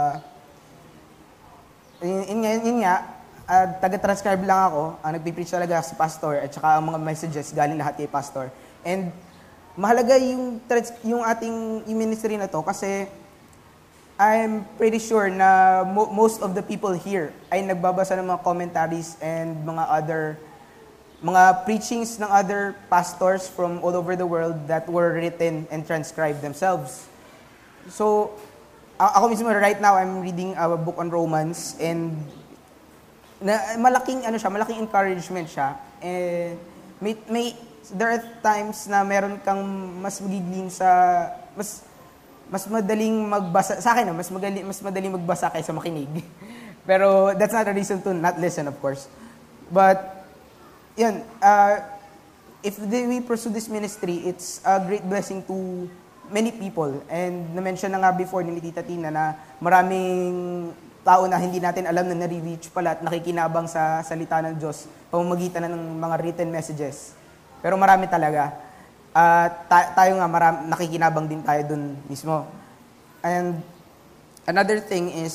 Yun nga, taga-transcribe lang ako, nagpipreach talaga si Pastor at saka ang mga messages galing lahat kay Pastor. And mahalaga yung ating ministry na to kasi I'm pretty sure na most of the people here ay nagbabasa ng mga commentaries and mga preachings ng other pastors from all over the world that were written and transcribed themselves. So, ako mismo right now, I'm reading a book on Romans, and malaking encouragement siya. And there are times na meron kang mas magiging mas madaling magbasa sa akin, mas madaling magbasa kaysa makinig. Pero that's not a reason to not listen, of course. But yun, if we pursue this ministry, it's a great blessing to many people. And na-mention na nga before ni Tita Tina na maraming tao na hindi natin alam na nare-reach pala at nakikinabang sa salita ng Diyos pamamagitan ng mga written messages. Pero marami talaga. Tayo nga, nakikinabang din tayo dun mismo. And another thing is,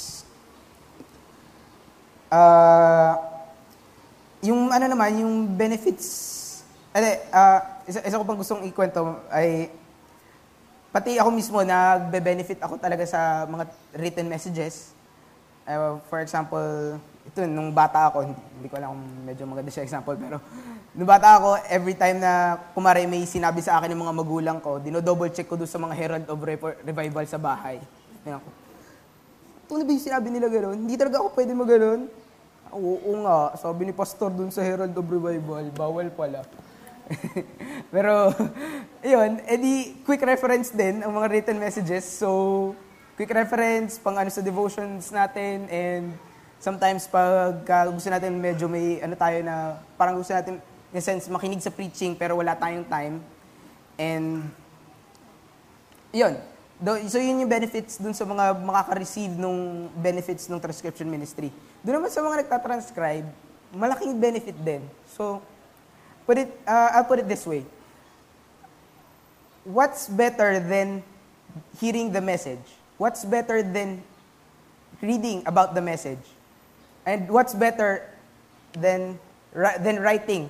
yung yung benefits, isa ko pang gustong ikwento ay, pati ako mismo, nagbe-benefit ako talaga sa mga written messages. For example, ito, nung bata ako, hindi ko alam kung medyo maganda siya example, pero nung bata ako, every time na kumare may sinabi sa akin ng mga magulang ko, dino-double check ko doon sa mga Herald of Revival sa bahay. Tingnan ko, ito na ba yung sinabi nila gano'n? Hindi talaga ako pwede mag-gano'n. Oo nga, sabi ni Pastor doon sa Herald of Revival, bawal pala. Pero, yun, quick reference din ang mga written messages. So, quick reference, pang sa devotions natin, and sometimes pag gusto natin medyo may tayo na, parang gusto natin, in a sense, makinig sa preaching pero wala tayong time. And, yun. So, yun yung benefits dun sa mga makaka-receive nung benefits ng transcription ministry. Doon naman sa mga nagtatranscribe, malaking benefit din. So, I'll put it this way. What's better than hearing the message? What's better than reading about the message? And what's better than writing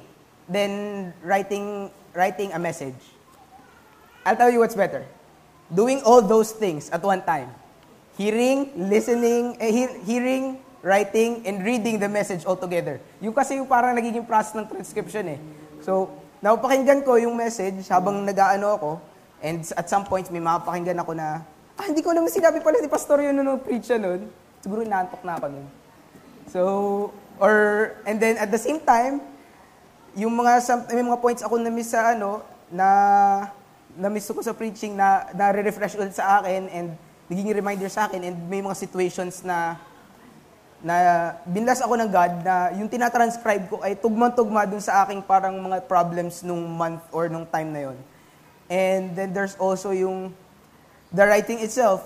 a message? I'll tell you what's better. Doing all those things at one time. Hearing, listening, hearing, writing, and reading the message all together. Yung kasi yung parang nagiging process ng transcription . So, napapakinggan ko yung message habang nag-aano ako, And at some points, may mapakinggan ako na, hindi ko alam sinabi pala ni Pastor yun nung preach siya nun. Siguro inaantok na ako nun. So, and then at the same time, may mga points ako na-miss sa na-miss ko sa preaching na re-refresh ulit sa akin and naging reminder sa akin, and may mga situations na binlas ako ng God na yung tinatranscribe ko ay tugmang-tugma dun sa aking parang mga problems nung month or nung time na yon. And then there's also the writing itself.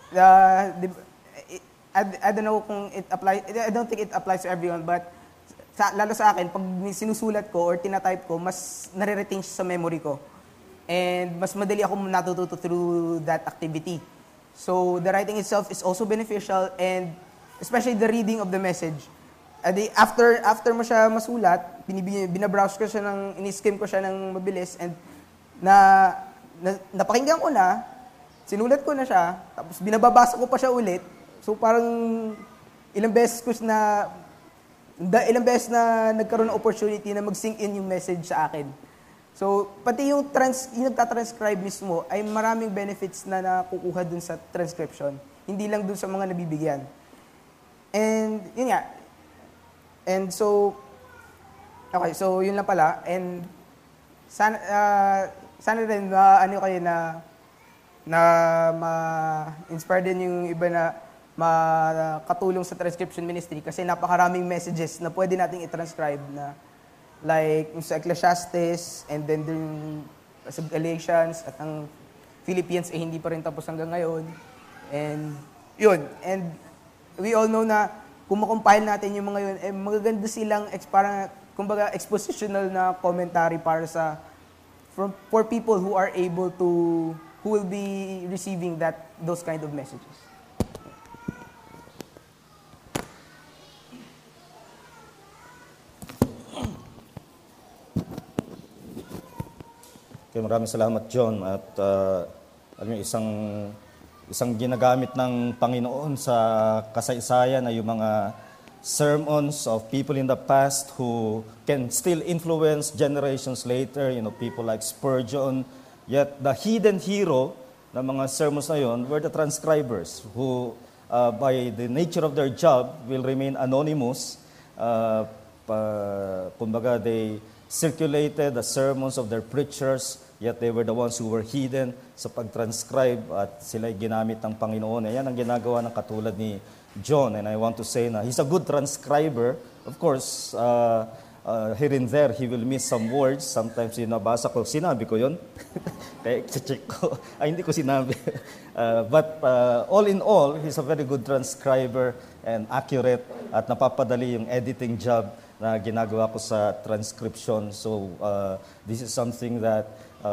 I don't know kung it applies, I don't think it applies to everyone, but lalo sa akin, pag sinusulat ko or tinatype ko, mas nare-retain siya sa memory ko. And mas madali ako natututo through that activity. So the writing itself is also beneficial, and especially the reading of the message. After mo siya masulat, binabrowse ko siya ini-skim ko siya ng mabilis, and napakinggan ko na, sinulat ko na siya, tapos binababasa ko pa siya ulit. So parang ilang beses na nagkaroon ng opportunity na mag-sink in yung message sa akin. So pati yung nagtatranscribe mismo ay maraming benefits na nakukuha dun sa transcription. Hindi lang dun sa mga nabibigyan. And yun nga. And so, okay, so yun lang pala. And sana rin kayo na ma-inspire din yung iba na makatulong sa transcription ministry, kasi napakaraming messages na pwede nating i-transcribe na like yung sa Ecclesiastes, and then sa Galatians, at ang Philippians hindi pa rin tapos hanggang ngayon. And yun. And we all know na kung makompile natin yung mga yun, magaganda silang parang kumbaga expositional na commentary para for people who are able to, who will be receiving those kind of messages. Okay, maraming salamat, John. At isang ginagamit ng Panginoon sa kasaysayan ay yung mga sermons of people in the past who can still influence generations later, people like Spurgeon. Yet the hidden hero ng mga sermons na yun were the transcribers who, by the nature of their job, will remain anonymous. Kumbaga, they circulated the sermons of their preachers, yet they were the ones who were hidden sa pag-transcribe, at sila'y ginamit ng Panginoon. Ayan ang ginagawa ng katulad ni John, and I want to say na he's a good transcriber. Of course, here and there, he will miss some words. Sometimes nabasa ko, sinabi ko yun. Kaya check ko, hindi ko sinabi. But all in all, he's a very good transcriber and accurate, at napapadali yung editing job na ginagawa ko sa transcription. So this is something that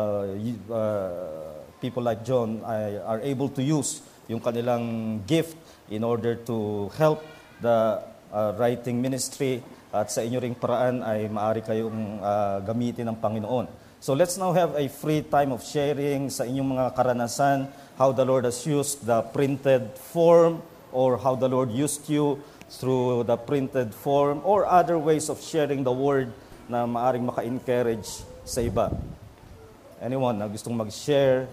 people like John are able to use yung kanilang gift in order to help the writing ministry, at sa inyo ring paraan ay maaari kayong gamitin ng Panginoon. So let's now have a free time of sharing sa inyong mga karanasan, how the Lord has used the printed form, or how the Lord used you through the printed form, or other ways of sharing the word na maaring maka-encourage sa iba. Anyone na gustong mag-share?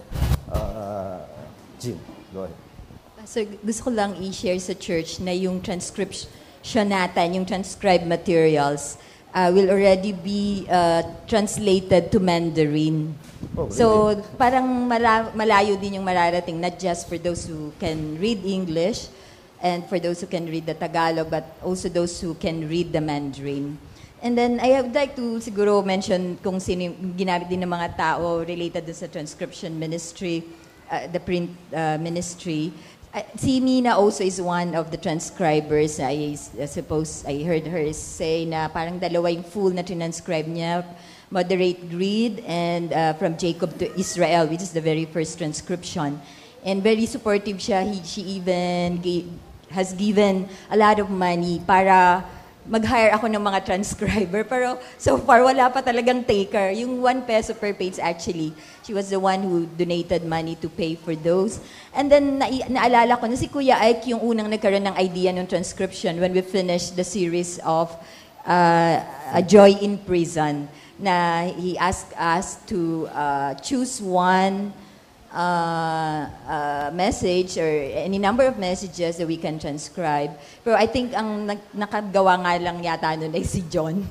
Jean, go ahead. So, gusto ko lang i-share sa church na yung transcription natin, yung transcribed materials, will already be translated to Mandarin. Oh, really? So, parang malayo din yung mararating, not just for those who can read English, and for those who can read the Tagalog, but also those who can read the Mandarin. And then, I would like to siguro mention kung sino yung ginamit din ng mga tao related sa transcription ministry, the print ministry. Si Mina also is one of the transcribers. I suppose I heard her say na parang dalawa yung full na transcribe niya, Moderate Greed and From Jacob to Israel, which is the very first transcription. And very supportive siya. She even has given a lot of money para mag-hire ako ng mga transcriber. Pero so far, wala pa talagang taker. Yung 1 peso per page actually, she was the one who donated money to pay for those. And then, naalala ko na si Kuya Ike yung unang nagkaroon ng idea ng transcription when we finished the series of A Joy in Prison, na he asked us to choose one message or any number of messages that we can transcribe. Pero I think ang nakagawa nga lang yata nun ay si John.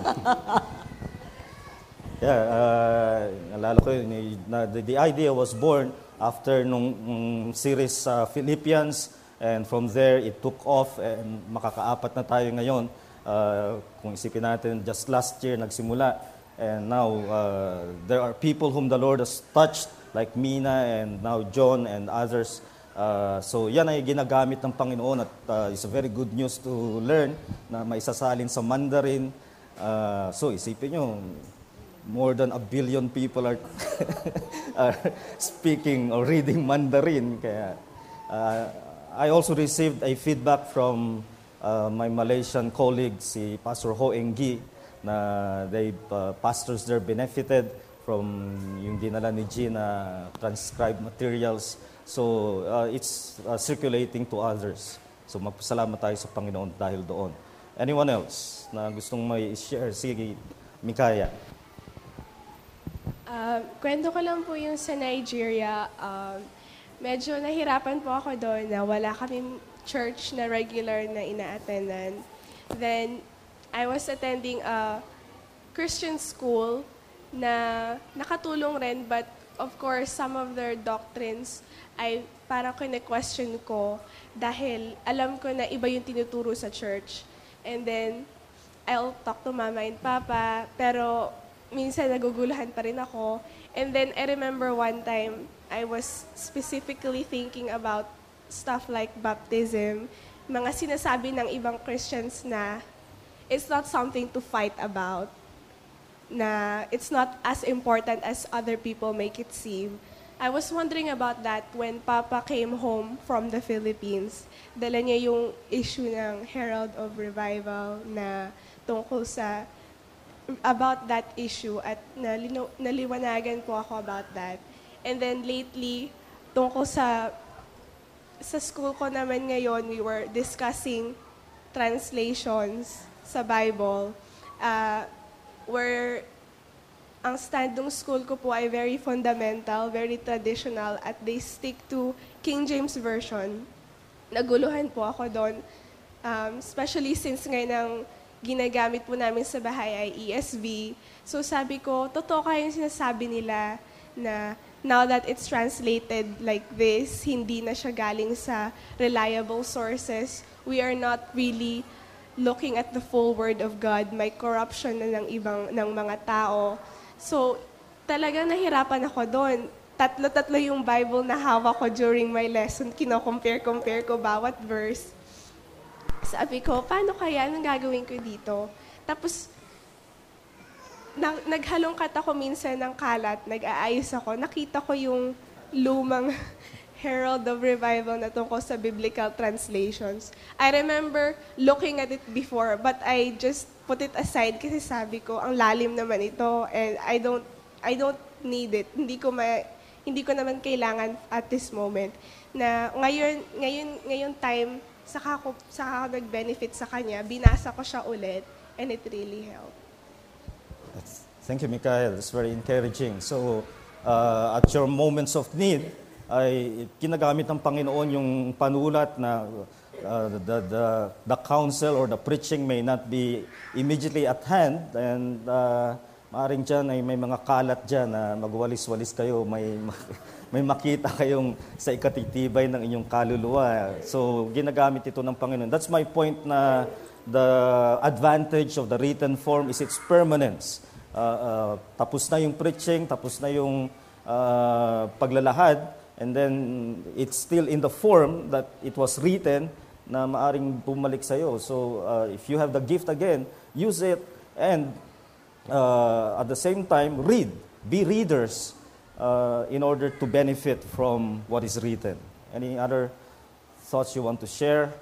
Alala ko yun, the idea was born after nung series sa Philippians, and from there it took off, and makakaapat na tayo ngayon. Kung isipin natin, just last year nagsimula, and now there are people whom the Lord has touched, like Mina and now John and others. So yan ay ginagamit ng Panginoon, at it's a very good news to learn na maisasalin sa Mandarin. So isipin nyo, more than 1 billion people are, are speaking or reading Mandarin. Kaya I also received a feedback from my Malaysian colleague, si Pastor Ho Eng Gi, na pastors there benefited from yung dinala ni Gina transcribed materials. So it's circulating to others. So magpasalamat tayo sa Panginoon dahil doon. Anyone else na gustong may share? Sige, Mikaya. Kwento ko lang po yung sa Nigeria. Medyo nahirapan po ako doon na wala kaming church na regular na ina-attendan. Then, I was attending a Christian school na nakatulong rin, but of course, some of their doctrines ay parang kine-question ko dahil alam ko na iba yung tinuturo sa church. And then, I'll talk to Mama and Papa, pero minsan naguguluhan pa rin ako. And then, I remember one time, I was specifically thinking about stuff like baptism, mga sinasabi ng ibang Christians na it's not something to fight about, na it's not as important as other people make it seem. I was wondering about that when Papa came home from the Philippines. Dala niya yung issue ng Herald of Revival na tungkol sa about that issue, at naliwanagan po ako about that. And then lately, tungkol sa school ko naman ngayon, we were discussing translations sa Bible, where ang stand ng school ko po ay very fundamental, very traditional, at they stick to King James Version. Naguluhan po ako doon, especially since ngayon ang ginagamit po namin sa bahay ay ESV. So sabi ko, totoo kaya yung sinasabi nila na now that it's translated like this, hindi na siya galing sa reliable sources. We are not really looking at the full Word of God. May corruption na ng mga tao. So, talagang nahirapan ako doon. Tatlo-tatlo yung Bible na hawak ko during my lesson. Kino-compare ko bawat verse. Sabi ko, paano kaya? Anong gagawin ko dito? Tapos, naghalongkat ako minsan ng kalat, nag-aayos ako. Nakita ko yung lumang Herald of Revival na tungkol sa biblical translations. I remember looking at it before, but I just put it aside kasi sabi ko, ang lalim naman ito, and I don't need it. Hindi ko naman kailangan at this moment. Na ngayon time, saka ako nag-benefit sa kanya, binasa ko siya ulit, and it really helped. Thank you, Mikael. It's very encouraging. So, at your moments of need, ay ginagamit ng Panginoon yung panulat na the counsel or the preaching may not be immediately at hand, and maaring dyan ay may mga kalat dyan na magwalis-walis kayo, may makita kayong sa ikatitibay ng inyong kaluluwa. So, ginagamit ito ng Panginoon. That's my point na the advantage of the written form is its permanence. Tapos na yung preaching, tapos na yung paglalahad, and then it's still in the form that it was written na maaring bumalik sa'yo. So, if you have the gift again, use it, and at the same time, read. Be readers in order to benefit from what is written. Any other thoughts you want to share?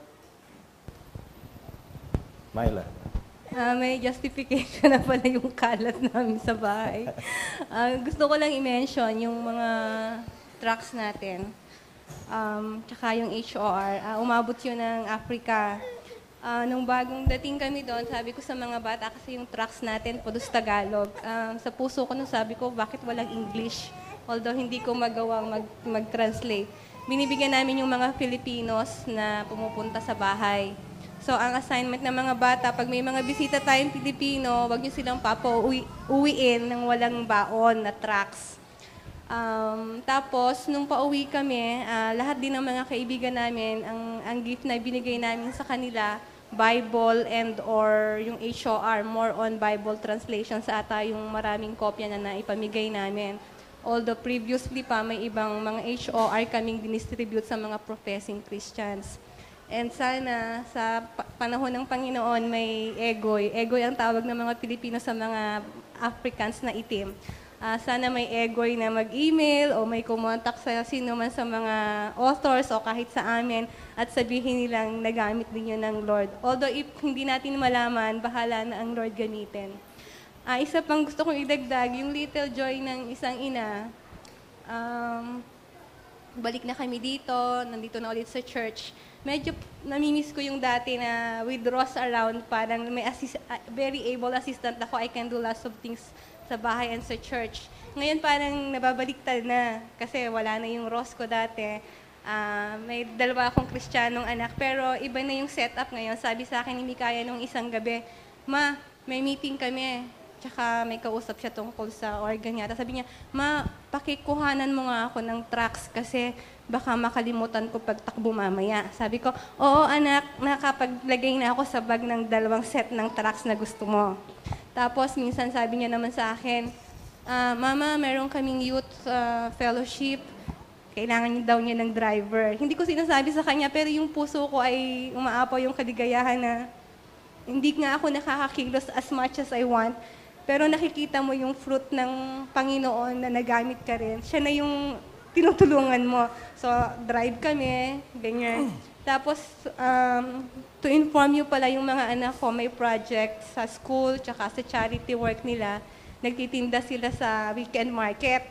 Myla. May justification na pala yung kalat namin sa bahay. Gusto ko lang i-mention yung mga tracks natin. Tsaka yung HOR. Umabot yun ng Africa. Nung bagong dating kami doon, sabi ko sa mga bata, kasi yung tracks natin, puros Tagalog. Sa puso ko nung sabi ko, bakit walang English? Although hindi ko magawang mag-translate. Binibigyan namin yung mga Filipinos na pumupunta sa bahay. So, ang assignment ng mga bata, pag may mga bisita tayong Pilipino, wag niyo silang uwiin ng walang baon na tracts. Tapos, nung pauwi kami, lahat din ng mga kaibigan namin, ang gift na binigay namin sa kanila, Bible and or yung HOR, more on Bible translation sa ata yung maraming kopya na naipamigay namin. Although previously pa, may ibang mga HOR kaming dinistribute sa mga professing Christians. And sana sa panahon ng Panginoon may egoy. Egoy ang tawag ng mga Pilipino sa mga Africans na itim. Sana may egoy na mag-email o may kumontak sa sino man sa mga authors o kahit sa amin at sabihin nilang nagamit din yun ng Lord. Although if hindi natin malaman, bahala na ang Lord gamitin. Isa pang gusto kong idagdag, yung little joy ng isang ina. Balik na kami dito, nandito na ulit sa church. Medyo namimiss ko yung dati na with Ross around, parang may very able assistant ako. I can do lots of things sa bahay and sa church. Ngayon parang nababaliktad na kasi wala na yung Ross ko dati. May dalawa akong Kristiyanong anak, pero iba na yung setup ngayon. Sabi sa akin ni Mikaya nung isang gabi, "Ma, may meeting kami." Tsaka may kausap siya tungkol sa organ niya. Sabi niya, "Ma, pakikuhanan mo nga ako ng tracts kasi baka makalimutan ko pagtakbo mamaya." Sabi ko, "Oo anak, nakapaglagay na ako sa bag ng 2 set ng tracts na gusto mo." Tapos minsan sabi niya naman sa akin, "Mama, meron kaming youth fellowship. Kailangan daw niya ng driver." Hindi ko sinasabi sa kanya, pero yung puso ko ay umaapaw yung kaligayahan na hindi nga ako nakakakilos as much as I want. Pero nakikita mo yung fruit ng Panginoon na nagamit ka rin. Siya na yung tinutulungan mo. So, drive kami, ganyan. Tapos, to inform you pala yung mga anak ko, may project sa school, tsaka sa charity work nila. Nagtitinda sila sa weekend market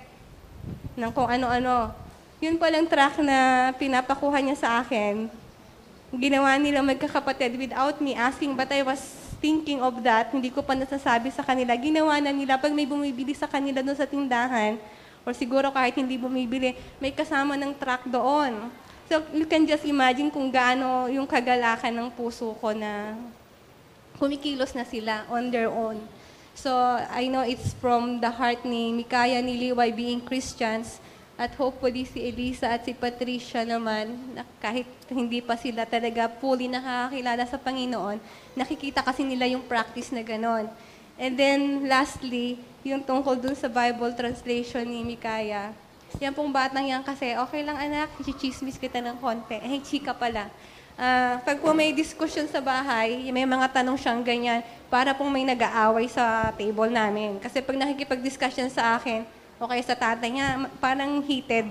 ng kung ano-ano. Yun palang track na pinapakuha niya sa akin. Ginawa nila magkakapatid without me asking, but I was thinking of that. Hindi ko pa nasasabi sa kanila. Ginawa na nila pag may bumibili sa kanila doon sa tindahan, or siguro kahit hindi bumibili, may kasama ng truck doon. So, you can just imagine kung gaano yung kagalakan ng puso ko na kumikilos na sila on their own. So, I know it's from the heart ni Mikaya, ni Liway being Christians, at hopefully si Elisa at si Patricia naman, kahit hindi pa sila talaga fully nakakakilala sa Panginoon, nakikita kasi nila yung practice na ganon. And then lastly, yung tungkol dun sa Bible translation ni Mikaya, yan pong batang yan kasi, "Okay lang anak, chichismis kita ng konti." Eh, chika pala. Pag po may discussion sa bahay, may mga tanong siyang ganyan, para pong may nag-aaway sa table namin. Kasi pag nakikipag-discussion sa akin, o kaya sa tatay niya, parang heated.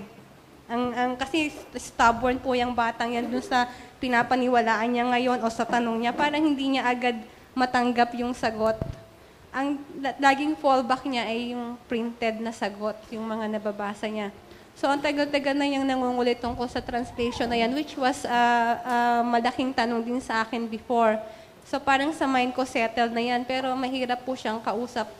Kasi stubborn po yung batang yan dun sa pinapaniwalaan niya ngayon o sa tanong niya, parang hindi niya agad matanggap yung sagot. Ang laging fallback niya ay yung printed na sagot, yung mga nababasa niya. So, ang tagal-tagal na yung nangungulit tungkol sa translation na yan, which was malaking tanong din sa akin before. So, parang sa mind ko settled na yan, pero mahirap po siyang kausap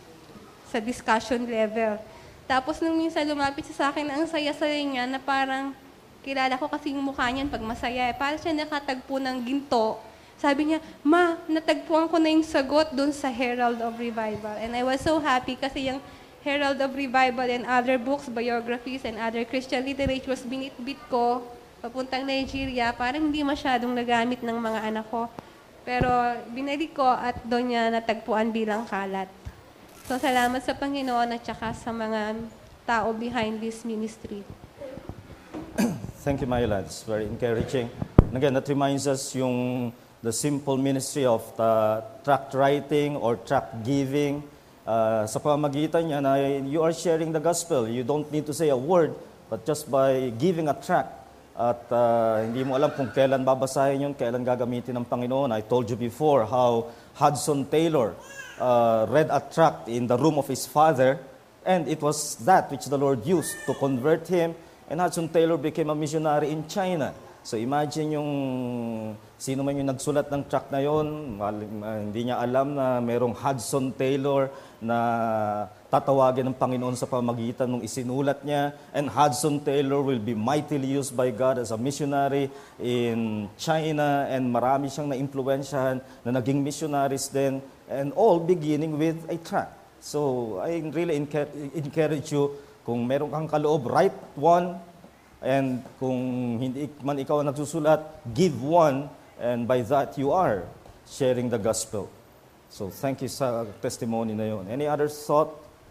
sa discussion level. Tapos nung minsan lumapit siya sa akin, ang saya-saya niya na parang kilala ko kasi yung mukha niyan pag masaya. Parang siya nakatagpo ng ginto. Sabi niya, "Ma, natagpuan ko na yung sagot doon sa Herald of Revival." And I was so happy kasi yung Herald of Revival and other books, biographies, and other Christian literature was binitbit ko papuntang Nigeria. Parang hindi masyadong nagamit ng mga anak ko. Pero binalik ko at doon niya natagpuan bilang kalat. So, salamat sa Panginoon at saka sa mga tao behind this ministry. Thank you, Myla. It's very encouraging. And again, that reminds us the simple ministry of the tract writing or tract giving. Sa pamamagitan niya na you are sharing the gospel. You don't need to say a word, but just by giving a tract. At hindi mo alam kung kailan babasahin yun, kailan gagamitin ng Panginoon. I told you before how Hudson Taylor read a tract in the room of his father, and it was that which the Lord used to convert him, and Hudson Taylor became a missionary in China. So imagine yung sino man yung nagsulat ng tract na yon, hindi niya alam na merong Hudson Taylor na tatawagin ng Panginoon sa pamagitan ng isinulat niya. And Hudson Taylor will be mightily used by God as a missionary in China, and marami siyang na-impluensyahan na naging missionaries din, and all beginning with a tract. So I really encourage you, kung meron kang kaloob, write one, and kung hindi man ikaw ang nagsusulat, give one, and by that you are sharing the gospel. So thank you sa testimony na yun. Any other thought?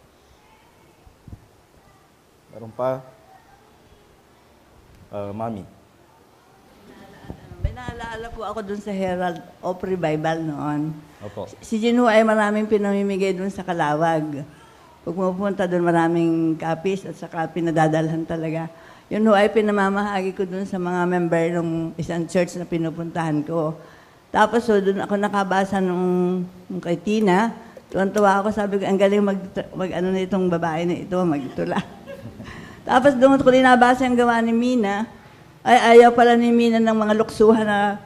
Meron pa? Mami. May naalala po ako dun sa Herald of Revival noon. Opo. Si Gino ay maraming pinamimigay dun sa Kalawag. Pag pupunta dun, maraming copies at saka pinadadalhan talaga. Yun ay pinamamahagi ko dun sa mga member ng isang church na pinupuntahan ko. Tapos doon ako nakabasa nung kay Tina. Tuwan-tuwa ako, sabi ko, ang galing mag-ano na itong babae na ito, magtula. Tapos doon ko nabasa ang gawa ni Mina. Ay, ayaw pala ni Mina ng mga luksuhan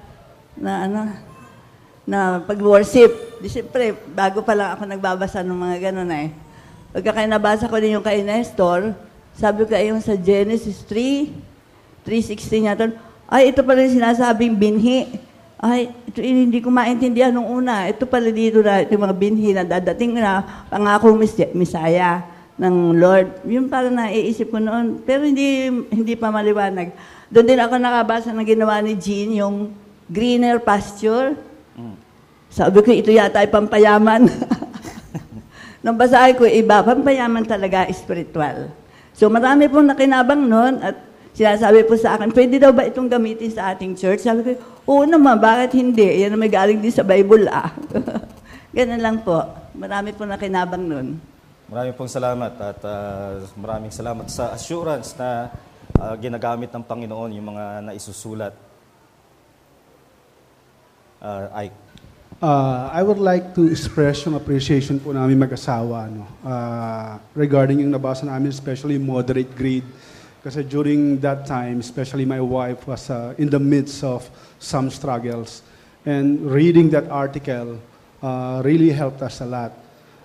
na pag-worship. Di siyempre, bago pa lang ako nagbabasa ng mga gano'n eh. Pagka nabasa ko din yung kay Nestor, sabi ko yung sa Genesis 3:16 yata, ay, ito pala yung sinasabing binhi. Ay, ito hindi ko maintindihan nung una. Ito pala dito na, ito mga binhi na dadating na pangakong Misaya ng Lord. Yun pala naiisip ko noon. Pero hindi pa maliwanag. Doon din ako nakabasa na ginawa ni Jean, yung greener pasture. Sabi ko, ito yata ay pampayaman. Nung basahin ko, iba, pampayaman talaga, spiritual. So marami pong nakinabang noon at sinasabi po sa akin, pwede daw ba itong gamitin sa ating church? Sabi ko, oo naman, bakit hindi? Yan ang may galing din sa Bible Ganun lang po. Marami po nakinabang nun. Maraming pong salamat at maraming salamat sa assurance na ginagamit ng Panginoon yung mga naisusulat. Ike. I would like to express yung appreciation po namin mag-asawa regarding yung nabasa namin, especially moderate greed. Kasi during that time, especially my wife was in the midst of some struggles. And reading that article really helped us a lot.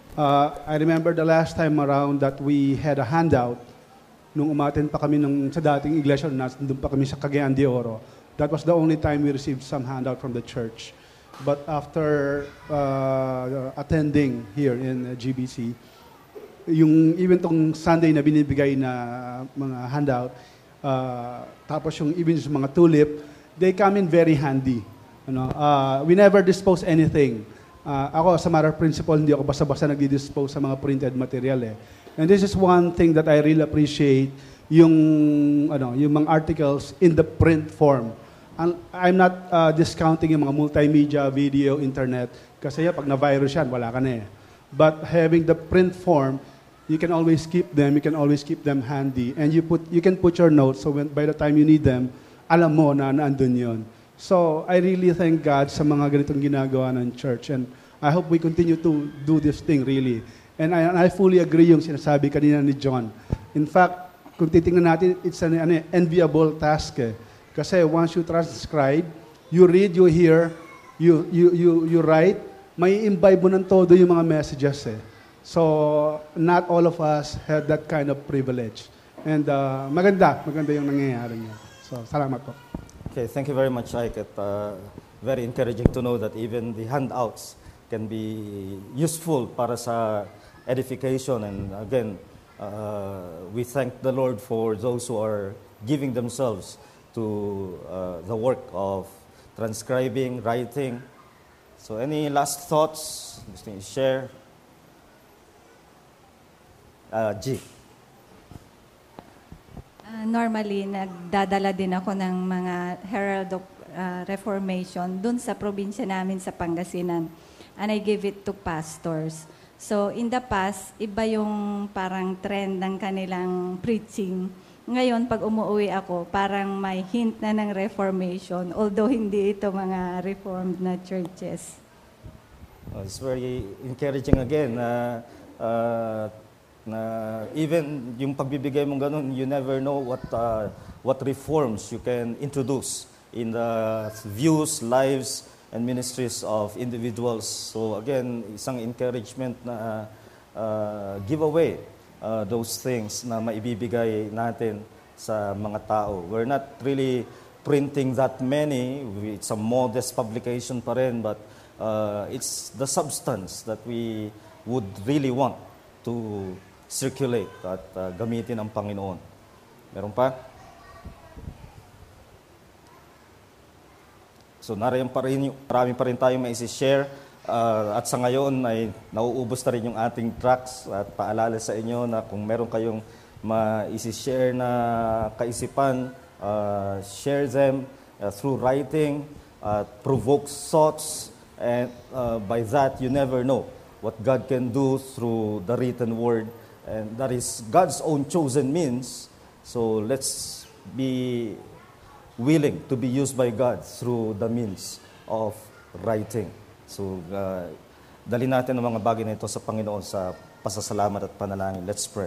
I remember the last time around that we had a handout nung umaten pa kami sa dating iglesia, nandun pa kami sa Cagayan de Oro. That was the only time we received some handout from the church. But after attending here in GBC, even tong Sunday na binibigay na mga handout, tapos yung even yung mga tulip, they come in very handy. We never dispose anything. Ako, sa matter of principle, hindi ako basta-basta nagdi-dispose sa mga printed material. And this is one thing that I really appreciate, yung mga articles in the print form. I'm not discounting yung mga multimedia, video, internet, kasi pag na-virus yan, wala ka na But having the print form, you can always keep them, you can always keep them handy, and you can put your notes, so by the time you need them, alam mo na naandun yun. So I really thank God sa mga ganitong ginagawa ng church, and I hope we continue to do this thing really. And I fully agree yung sinasabi kanina ni John. In fact, kung titingnan natin, it's an enviable task Kasi once you transcribe, you read, you hear, you write, may imbibe mo ng todo yung mga messages So, not all of us have that kind of privilege. And maganda yung nangyayari niya. So, salamat po. Okay, thank you very much, Ike. Very encouraging to know that even the handouts can be useful para sa edification. And again, we thank the Lord for those who are giving themselves to the work of transcribing, writing. So any last thoughts? Gusto niyo share? G. Normally, nagdadala din ako ng mga Herald of Reformation dun sa probinsya namin sa Pangasinan. And I give it to pastors. So in the past, iba yung parang trend ng kanilang preaching. Ngayon, pag umuwi ako, parang may hint na ng Reformation, although hindi ito mga Reformed na churches. It's very encouraging again na even yung pagbibigay mong ganun, you never know what reforms you can introduce in the views, lives, and ministries of individuals. So again, isang encouragement na give away those things na maibibigay natin sa mga tao. We're not really printing that many. It's a modest publication pa rin, but it's the substance that we would really want to circulate at gamitin ang Panginoon. Meron pa? So marami pa rin tayo maisi-share. At sa ngayon ay nauubos na rin yung ating tracts at paalala sa inyo na kung meron kayong maisi-share na kaisipan, share them through writing, provoke thoughts, and by that you never know what God can do through the written word, and that is God's own chosen means. So let's be willing to be used by God through the means of writing. So, dali natin ang mga bagay na ito sa Panginoon sa pasasalamat at panalangin. Let's pray.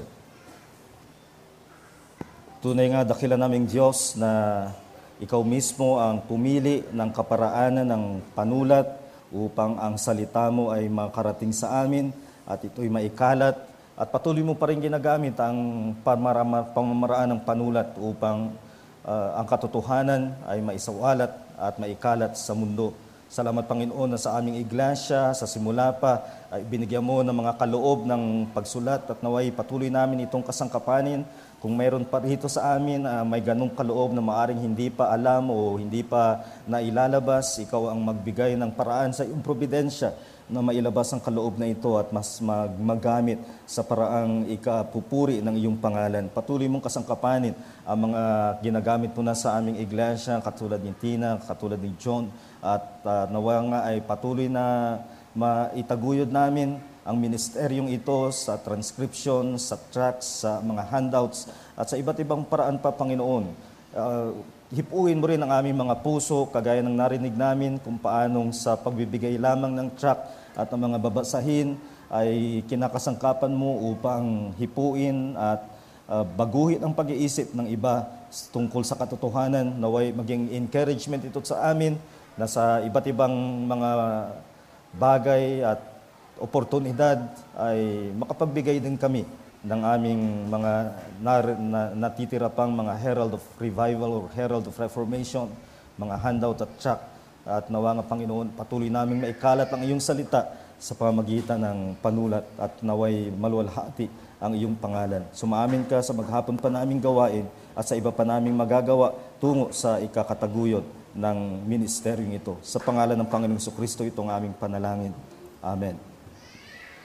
Tunay nga, dakila naming Diyos na Ikaw mismo ang pumili ng kaparaanan ng panulat upang ang salita mo ay makarating sa amin at ito'y maikalat. At patuloy mo pa rin ginagamit ang pamamaraan ng panulat upang ang katotohanan ay maisawalat at maikalat sa mundo. Salamat, Panginoon, na sa aming iglesia, sa simula pa, ay binigyan mo ng mga kaloob ng pagsulat at naway patuloy namin itong kasangkapanin. Kung mayroon pa rito sa amin, may ganong kaloob na maaring hindi pa alam o hindi pa nailalabas, ikaw ang magbigay ng paraan sa iyong probidensya na mailabas ang kaloob na ito at mas magamit sa paraang ikapupuri ng iyong pangalan. Patuloy mong kasangkapanin ang mga ginagamit mo na sa aming iglesia, katulad ni Tina, katulad ni John, at nawa nga ay patuloy na maitaguyod namin ang ministeryong ito sa transcription, sa tracts, sa mga handouts, at sa iba't ibang paraan pa, Panginoon. Hipuin mo rin ang aming mga puso, kagaya ng narinig namin kung paanong sa pagbibigay lamang ng tract at ang mga babasahin ay kinakasangkapan mo upang hipuin at baguhin ang pag-iisip ng iba tungkol sa katotohanan. Naway maging encouragement ito sa amin na sa iba't ibang mga bagay at oportunidad ay makapagbigay din kami ng aming mga natitira pang mga Herald of Revival or Herald of Reformation, mga handout at tract. At nawa nga, Panginoon, patuloy naming maikalat ang iyong salita sa pamagitan ng panulat at naway maluwalhati ang iyong pangalan. Sumaamin ka sa maghapon pa naming gawain at sa iba pa naming magagawa tungo sa ikakataguyod ng ministeryong ito. Sa pangalan ng Panginoong Jesucristo itong aming panalangin. Amen.